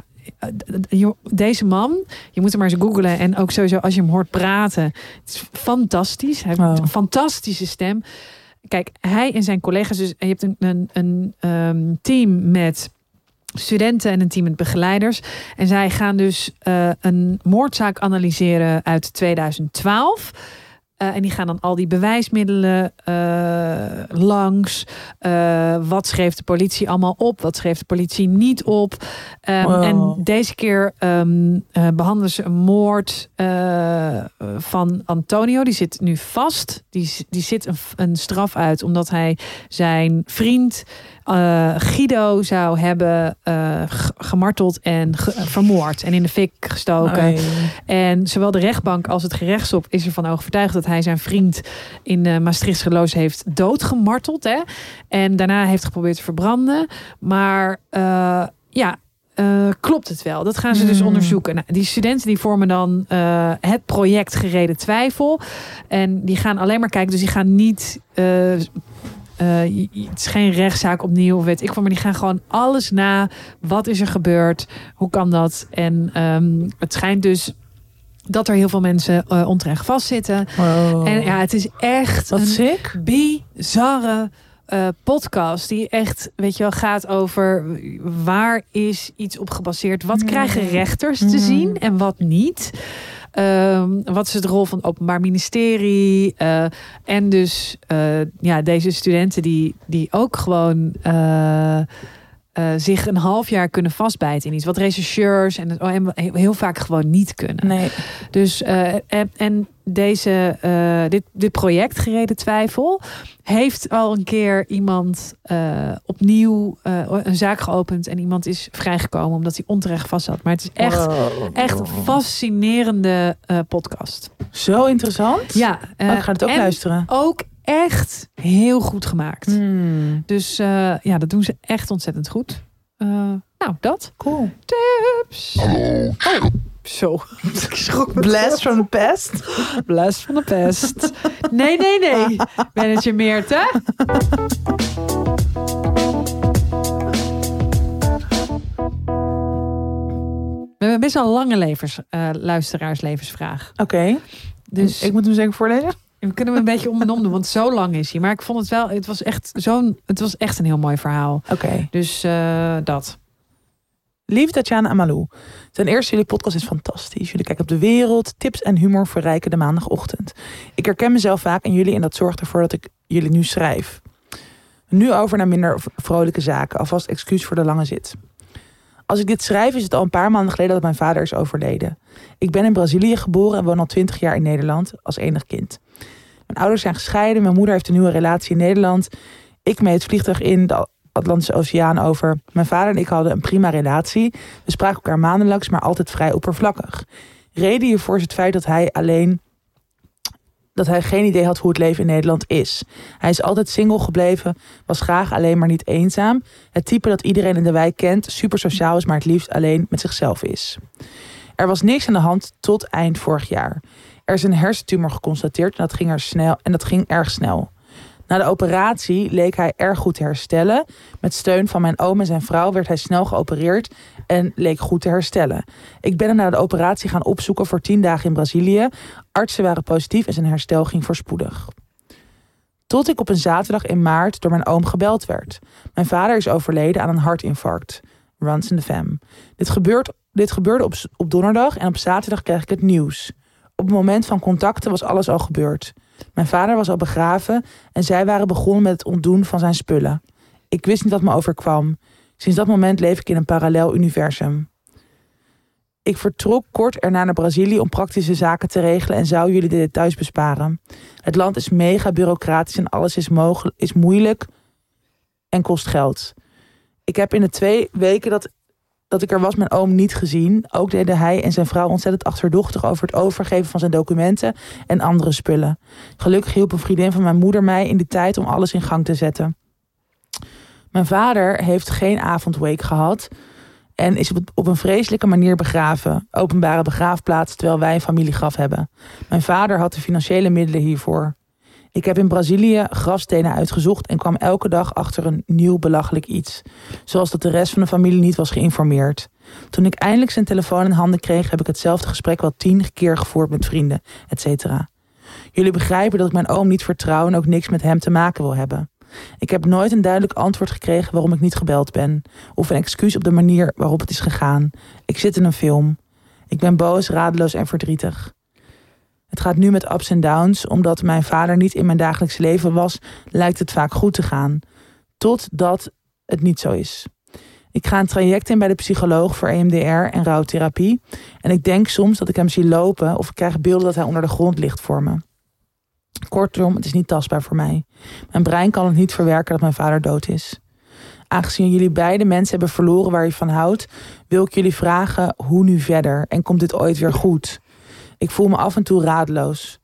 deze man, je moet hem maar eens googlen. En ook sowieso als je hem hoort praten. Het is fantastisch. Hij heeft Oh. een fantastische stem. Kijk, hij en zijn collega's, dus je hebt een, een, een um, team met studenten en een team met begeleiders. En zij gaan dus uh, een moordzaak analyseren uit tweeduizend twaalf. Uh, en die gaan dan al die bewijsmiddelen uh, langs. Uh, wat schreef de politie allemaal op? Wat schreef de politie niet op? Um, Wow. En deze keer um, uh, behandelen ze een moord uh, van Antonio. Die zit nu vast. Die, die zit een, een straf uit omdat hij zijn vriend Uh, Guido zou hebben uh, g- gemarteld en ge- vermoord en in de fik gestoken. Oei. En zowel de rechtbank als het gerechtshof is ervan overtuigd dat dat hij zijn vriend in uh, Maastricht geloos heeft doodgemarteld. Hè? En daarna heeft geprobeerd te verbranden. Maar uh, ja... Uh, klopt het wel? Dat gaan ze dus onderzoeken. Nou, die studenten die vormen dan uh, het project Gereden Twijfel. En die gaan alleen maar kijken. Dus die gaan niet... Uh, uh, het is geen rechtszaak opnieuw, weet ik wat. Maar die gaan gewoon alles na. Wat is er gebeurd? Hoe kan dat? En um, het schijnt dus... dat er heel veel mensen uh, onterecht vastzitten. Wow. En ja, het is echt wat een sick. bizarre... Uh, podcast die echt, weet je wel, gaat over waar is iets op gebaseerd? Wat mm. krijgen rechters te mm. zien en wat niet? Um, wat is de rol van het Openbaar Ministerie? Uh, en dus uh, ja, deze studenten die, die ook gewoon uh, uh, zich een half jaar kunnen vastbijten in iets. Wat rechercheurs en, en heel vaak gewoon niet kunnen. Nee. Dus uh, en, en deze, uh, dit, dit project Gereden Twijfel heeft al een keer iemand uh, opnieuw uh, een zaak geopend en iemand is vrijgekomen omdat hij onterecht vast zat. Maar het is echt, wow. echt een fascinerende uh, podcast. Zo interessant. Ja, uh, oh, ik ga het ook en luisteren. Ook echt heel goed gemaakt. Hmm. Dus uh, ja, dat doen ze echt ontzettend goed. Uh, nou, dat. Cool. Tips. Hallo. Oh. Zo. Blast from the past. Blast from the past. Nee, nee, nee. Manager Meerte. We hebben best wel een lange levens, uh, luisteraarslevensvraag. Oké. Okay. Dus ik moet hem zeker voorlezen. We kunnen hem een beetje om en om doen, want zo lang is hij. Maar ik vond het wel, het was echt zo'n, het was echt een heel mooi verhaal. Oké. Okay. Dus uh, dat. Lieve Tatjana en Malou. Ten eerste, jullie podcast is fantastisch. Jullie kijken op de wereld, tips en humor verrijken de maandagochtend. Ik herken mezelf vaak in jullie en dat zorgt ervoor dat ik jullie nu schrijf. Nu over naar minder vrolijke zaken. Alvast excuus voor de lange zit. Als ik dit schrijf is het al een paar maanden geleden dat mijn vader is overleden. Ik ben in Brazilië geboren en woon al twintig jaar in Nederland als enig kind. Mijn ouders zijn gescheiden, mijn moeder heeft een nieuwe relatie in Nederland. Ik mee het vliegtuig in de Atlantische Oceaan over. Mijn vader en ik hadden een prima relatie. We spraken elkaar maandelijks, maar altijd vrij oppervlakkig. Reden hiervoor is het feit dat hij alleen... dat hij geen idee had hoe het leven in Nederland is. Hij is altijd single gebleven, was graag alleen maar niet eenzaam. Het type dat iedereen in de wijk kent, super sociaal is, maar het liefst alleen met zichzelf is. Er was niks aan de hand tot eind vorig jaar. Er is een hersentumor geconstateerd en dat ging, er snel, en dat ging erg snel. Na de operatie leek hij erg goed te herstellen. Met steun van mijn oom en zijn vrouw werd hij snel geopereerd en leek goed te herstellen. Ik ben hem na de operatie gaan opzoeken voor tien dagen in Brazilië. Artsen waren positief en zijn herstel ging voorspoedig. Tot ik op een zaterdag in maart door mijn oom gebeld werd. Mijn vader is overleden aan een hartinfarct. Runs in the fam. Dit, gebeurt, dit gebeurde op, op donderdag en op zaterdag kreeg ik het nieuws. Op het moment van contacten was alles al gebeurd. Mijn vader was al begraven en zij waren begonnen met het ontdoen van zijn spullen. Ik wist niet wat me overkwam. Sinds dat moment leef ik in een parallel universum. Ik vertrok kort erna naar Brazilië om praktische zaken te regelen en zou jullie de details besparen. Het land is mega bureaucratisch en alles is, mogelijk, is moeilijk en kost geld. Ik heb in de twee weken dat, dat ik er was mijn oom niet gezien. Ook deden hij en zijn vrouw ontzettend achterdochtig over het overgeven van zijn documenten en andere spullen. Gelukkig hielp een vriendin van mijn moeder mij in die tijd om alles in gang te zetten. Mijn vader heeft geen avondwake gehad en is op een vreselijke manier begraven. Openbare begraafplaats, terwijl wij een familiegraf hebben. Mijn vader had de financiële middelen hiervoor. Ik heb in Brazilië grafstenen uitgezocht en kwam elke dag achter een nieuw belachelijk iets. Zoals dat de rest van de familie niet was geïnformeerd. Toen ik eindelijk zijn telefoon in handen kreeg, heb ik hetzelfde gesprek wel tien keer gevoerd met vrienden, et cetera. Jullie begrijpen dat ik mijn oom niet vertrouw en ook niks met hem te maken wil hebben. Ik heb nooit een duidelijk antwoord gekregen waarom ik niet gebeld ben. Of een excuus op de manier waarop het is gegaan. Ik zit in een film. Ik ben boos, radeloos en verdrietig. Het gaat nu met ups en downs. Omdat mijn vader niet in mijn dagelijks leven was, lijkt het vaak goed te gaan. Totdat het niet zo is. Ik ga een traject in bij de psycholoog voor E M D R en rouwtherapie. En ik denk soms dat ik hem zie lopen of ik krijg beelden dat hij onder de grond ligt voor me. Kortom, het is niet tastbaar voor mij. Mijn brein kan het niet verwerken dat mijn vader dood is. Aangezien jullie beide mensen hebben verloren waar je van houdt, wil ik jullie vragen hoe nu verder en komt dit ooit weer goed? Ik voel me af en toe radeloos.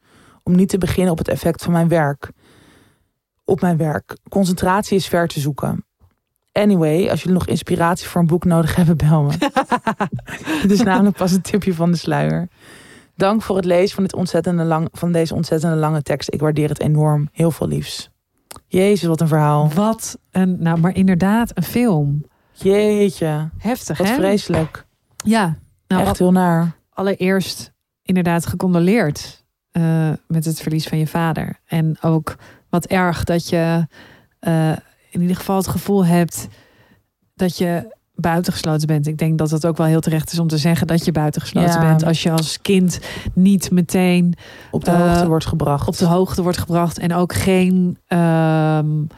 om niet te beginnen op het effect van mijn werk. Op mijn werk. Concentratie is ver te zoeken. Anyway, als jullie nog inspiratie voor een boek nodig hebben, bel me. Dit is namelijk pas een tipje van de sluier. Dank voor het lezen van, dit ontzettende lang, van deze ontzettende lange tekst. Ik waardeer het enorm. Heel veel liefs. Jezus, wat een verhaal. Wat een, nou maar inderdaad, een film. Jeetje. Heftig, wat hè? vreselijk. Ja. Nou, echt heel naar. Allereerst inderdaad gecondoleerd uh, met het verlies van je vader. En ook wat erg dat je uh, in ieder geval het gevoel hebt dat je buitengesloten bent. Ik denk dat het ook wel heel terecht is om te zeggen dat je buitengesloten ja. bent. Als je als kind niet meteen op de uh, hoogte wordt gebracht. Op de hoogte wordt gebracht. En ook geen... Uh,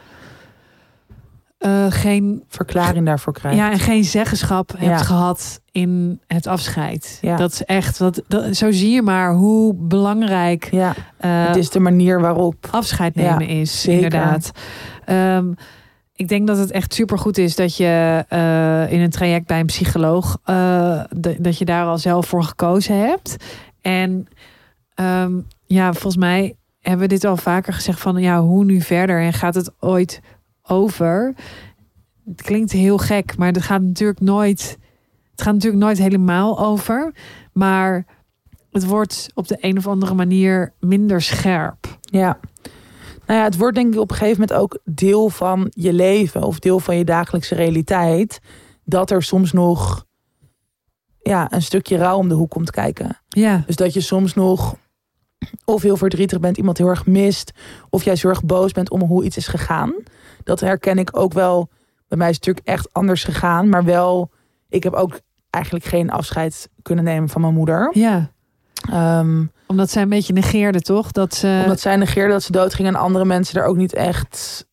uh, geen verklaring daarvoor krijgt. Ja, en geen zeggenschap ja. hebt gehad in het afscheid. Ja. Dat is echt... Dat, dat, zo zie je maar hoe belangrijk... Ja. Uh, het is de manier waarop... afscheid nemen ja, is, zeker. inderdaad. Um, Ik denk dat het echt supergoed is dat je uh, in een traject bij een psycholoog... Uh, de, dat je daar al zelf voor gekozen hebt. En um, ja, volgens mij hebben we dit al vaker gezegd van... ja, hoe nu verder en gaat het ooit over? Het klinkt heel gek, maar het gaat natuurlijk nooit... Het gaat natuurlijk nooit helemaal over. Maar het wordt op de een of andere manier minder scherp. Ja. Nou ja, het wordt denk ik op een gegeven moment ook deel van je leven. Of deel van je dagelijkse realiteit. Dat er soms nog ja, een stukje rouw om de hoek komt kijken. Ja. Dus dat je soms nog of heel verdrietig bent, iemand heel erg mist. Of jij zo erg boos bent om hoe iets is gegaan. Dat herken ik ook wel. Bij mij is het natuurlijk echt anders gegaan. Maar wel, ik heb ook eigenlijk geen afscheid kunnen nemen van mijn moeder. Ja. Um, Omdat zij een beetje negeerde, toch? Dat ze... Omdat zij negeerde dat ze doodging en andere mensen er ook niet echt...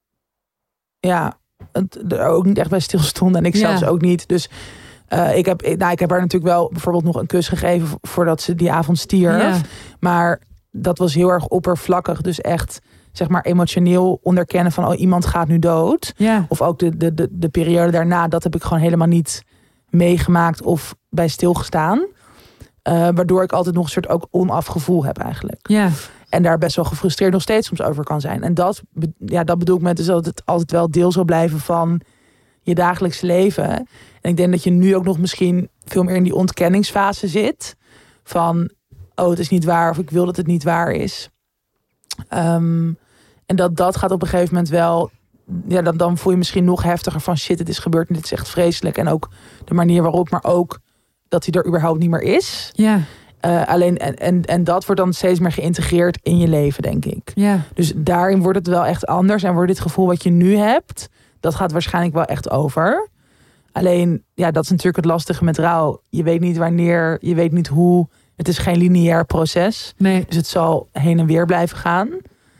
Ja, er ook niet echt bij stilstonden. En ik ja. zelfs ook niet. Dus uh, ik, heb, nou, ik heb haar natuurlijk wel bijvoorbeeld nog een kus gegeven... voordat ze die avond stierf. Ja. Maar dat was heel erg oppervlakkig. Dus echt, zeg maar, emotioneel onderkennen van... oh, iemand gaat nu dood. Ja. Of ook de, de, de, de periode daarna, dat heb ik gewoon helemaal niet meegemaakt... of bij stilgestaan. Uh, waardoor ik altijd nog een soort ook onafgevoel heb eigenlijk. Ja. En daar best wel gefrustreerd nog steeds soms over kan zijn. En dat, ja, dat bedoel ik met dus dat het altijd wel deel zal blijven van je dagelijkse leven. En ik denk dat je nu ook nog misschien veel meer in die ontkenningsfase zit. Van, oh, het is niet waar of ik wil dat het niet waar is. Um, en dat dat gaat op een gegeven moment wel... Ja, dan, dan voel je misschien nog heftiger van shit, het is gebeurd en dit is echt vreselijk. En ook de manier waarop, maar ook... dat hij er überhaupt niet meer is. Ja. Uh, alleen, en, en, en dat wordt dan steeds meer geïntegreerd in je leven, denk ik. Ja. Dus daarin wordt het wel echt anders. En wordt dit gevoel wat je nu hebt... dat gaat waarschijnlijk wel echt over. Alleen, ja, dat is natuurlijk het lastige met rouw. Je weet niet wanneer, je weet niet hoe. Het is geen lineair proces. Nee. Dus het zal heen en weer blijven gaan.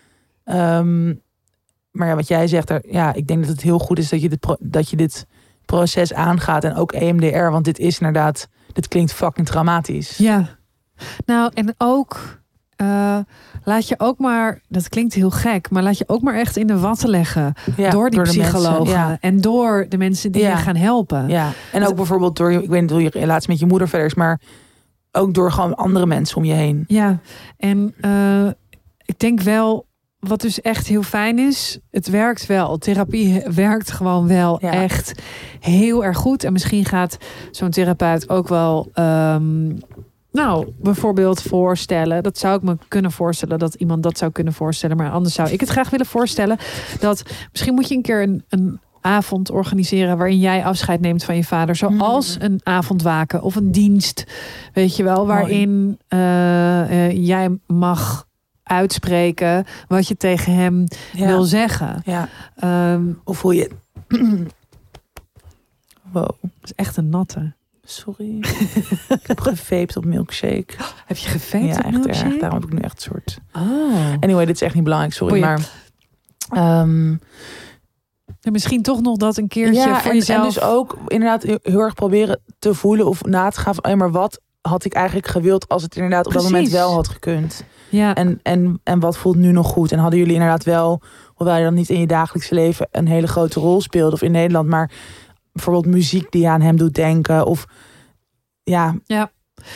Um, maar ja, wat jij zegt, er, ja, ik denk dat het heel goed is dat je dit, pro- dat je dit proces aangaat. En ook E M D R, want dit is inderdaad... dit klinkt fucking dramatisch. Ja. Nou, en ook... Uh, laat je ook maar... Dat klinkt heel gek, maar laat je ook maar echt in de watten leggen. Ja, door die door psychologen. Mensen, ja. En door de mensen die ja. je gaan helpen. Ja. En ook bijvoorbeeld door... Ik weet niet hoe je relatie met je moeder verder is, maar... ook door gewoon andere mensen om je heen. Ja. En uh, ik denk wel... Wat dus echt heel fijn is, het werkt wel. Therapie werkt gewoon wel ja. echt heel erg goed. En misschien gaat zo'n therapeut ook wel... Um, nou, bijvoorbeeld voorstellen... dat zou ik me kunnen voorstellen... dat iemand dat zou kunnen voorstellen. Maar anders zou ik het graag willen voorstellen... dat misschien moet je een keer een, een avond organiseren... waarin jij afscheid neemt van je vader. Zoals mm. een avondwaken of een dienst. Weet je wel, waarin uh, uh, jij mag... uitspreken wat je tegen hem ja. wil zeggen. Ja. Um, of hoe je... wow. Dat is echt een natte. Sorry. Ik heb gevaped op milkshake. Heb je gevaped ja, op echt milkshake? Erg. Daarom heb ik nu echt een soort... Oh. Anyway, dit is echt niet belangrijk, sorry. Boeien. Maar... Um... En misschien toch nog dat een keertje ja, voor en, jezelf... en dus ook inderdaad heel erg proberen te voelen... of na te gaan van... maar wat had ik eigenlijk gewild... als het inderdaad op Precies. dat moment wel had gekund. Ja. En, en, en wat voelt nu nog goed? En hadden jullie inderdaad wel... hoewel je dan niet in je dagelijkse leven... een hele grote rol speelde of in Nederland... maar bijvoorbeeld muziek die aan hem doet denken... of ja... Ja.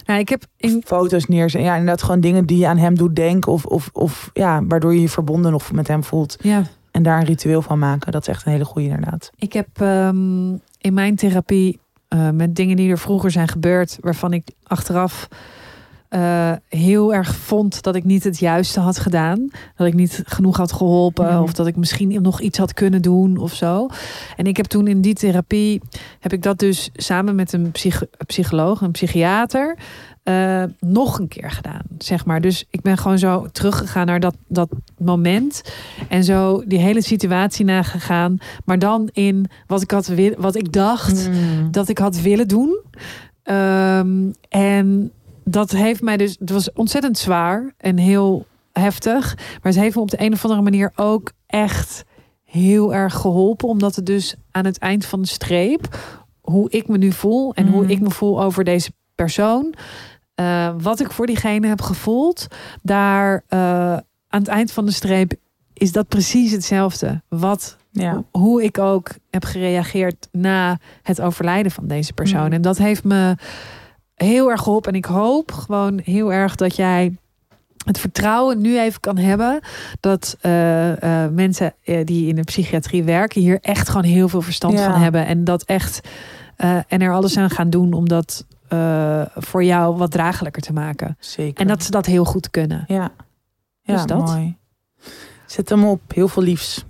Ja, ik heb in... foto's neerzetten. Ja, inderdaad gewoon dingen die je aan hem doet denken. Of, of, of ja, waardoor je je verbonden nog met hem voelt. Ja. En daar een ritueel van maken. Dat is echt een hele goede inderdaad. Ik heb um, in mijn therapie uh, met dingen die er vroeger zijn gebeurd, waarvan ik achteraf uh, heel erg vond dat ik niet het juiste had gedaan. Dat ik niet genoeg had geholpen. Mm. Of dat ik misschien nog iets had kunnen doen of zo. En ik heb toen in die therapie, heb ik dat dus samen met een psych- psycholoog, een psychiater, Uh, nog een keer gedaan, zeg maar. Dus ik ben gewoon zo teruggegaan naar dat, dat moment. En zo die hele situatie nagegaan. Maar dan in wat ik, had wil, wat ik dacht mm. dat ik had willen doen. Um, en dat heeft mij dus... Het was ontzettend zwaar en heel heftig. Maar het heeft me op de een of andere manier ook echt heel erg geholpen. Omdat het dus aan het eind van de streep, hoe ik me nu voel en mm. hoe ik me voel over deze persoon, Uh, wat ik voor diegene heb gevoeld, daar uh, aan het eind van de streep is dat precies hetzelfde. Wat, ja. Hoe ik ook heb gereageerd na het overlijden van deze persoon. Mm. En dat heeft me heel erg geholpen. En ik hoop gewoon heel erg dat jij het vertrouwen nu even kan hebben dat uh, uh, mensen uh, die in de psychiatrie werken hier echt gewoon heel veel verstand ja. van hebben. En dat echt uh, en er alles aan gaan doen om dat Uh, voor jou wat draaglijker te maken. Zeker. En dat ze dat heel goed kunnen. Ja, ja dus dat. Mooi. Zet hem op. Heel veel liefs.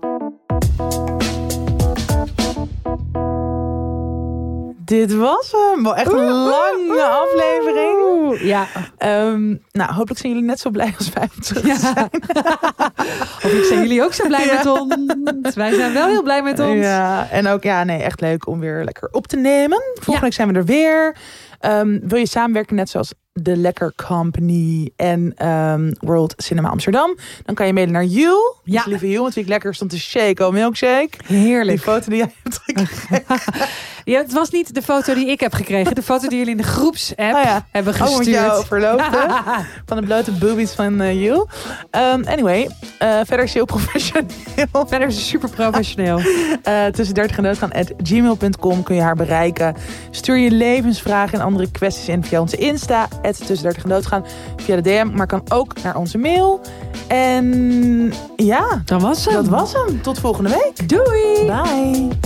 Dit was hem. Wel echt een lange aflevering. Ja. Um, nou, hopelijk zijn jullie net zo blij als wij terug ja. zijn. Hopelijk zijn jullie ook zo blij ja. met ons. Wij zijn wel heel blij met ons. Ja, en ook ja, nee, echt leuk om weer lekker op te nemen. Volgende week ja. zijn we er weer. Um, wil je samenwerken net zoals The Lekker Company en um, World Cinema Amsterdam, dan kan je mailen naar Jul. Ja. Dus lieve Jul, met wie ik lekker stond te shake, milkshake. Heerlijk. Die foto die jij hebt gekregen. Ja, het was niet de foto die ik heb gekregen. De foto die jullie in de groepsapp oh ja. hebben gestuurd. Oh, met jou verloofde. Van de blote boobies van uh, Jul. Um, anyway, uh, verder is heel professioneel. Verder is super professioneel. uh, tussen dertig en doodgaan at gmail punt com kun je haar bereiken. Stuur je levensvragen en andere kwesties in via onze Insta. tussen dertig en doodgaan via de D M. Maar kan ook naar onze mail. En ja, dat was hem. Dat was hem. Tot volgende week. Doei. Bye.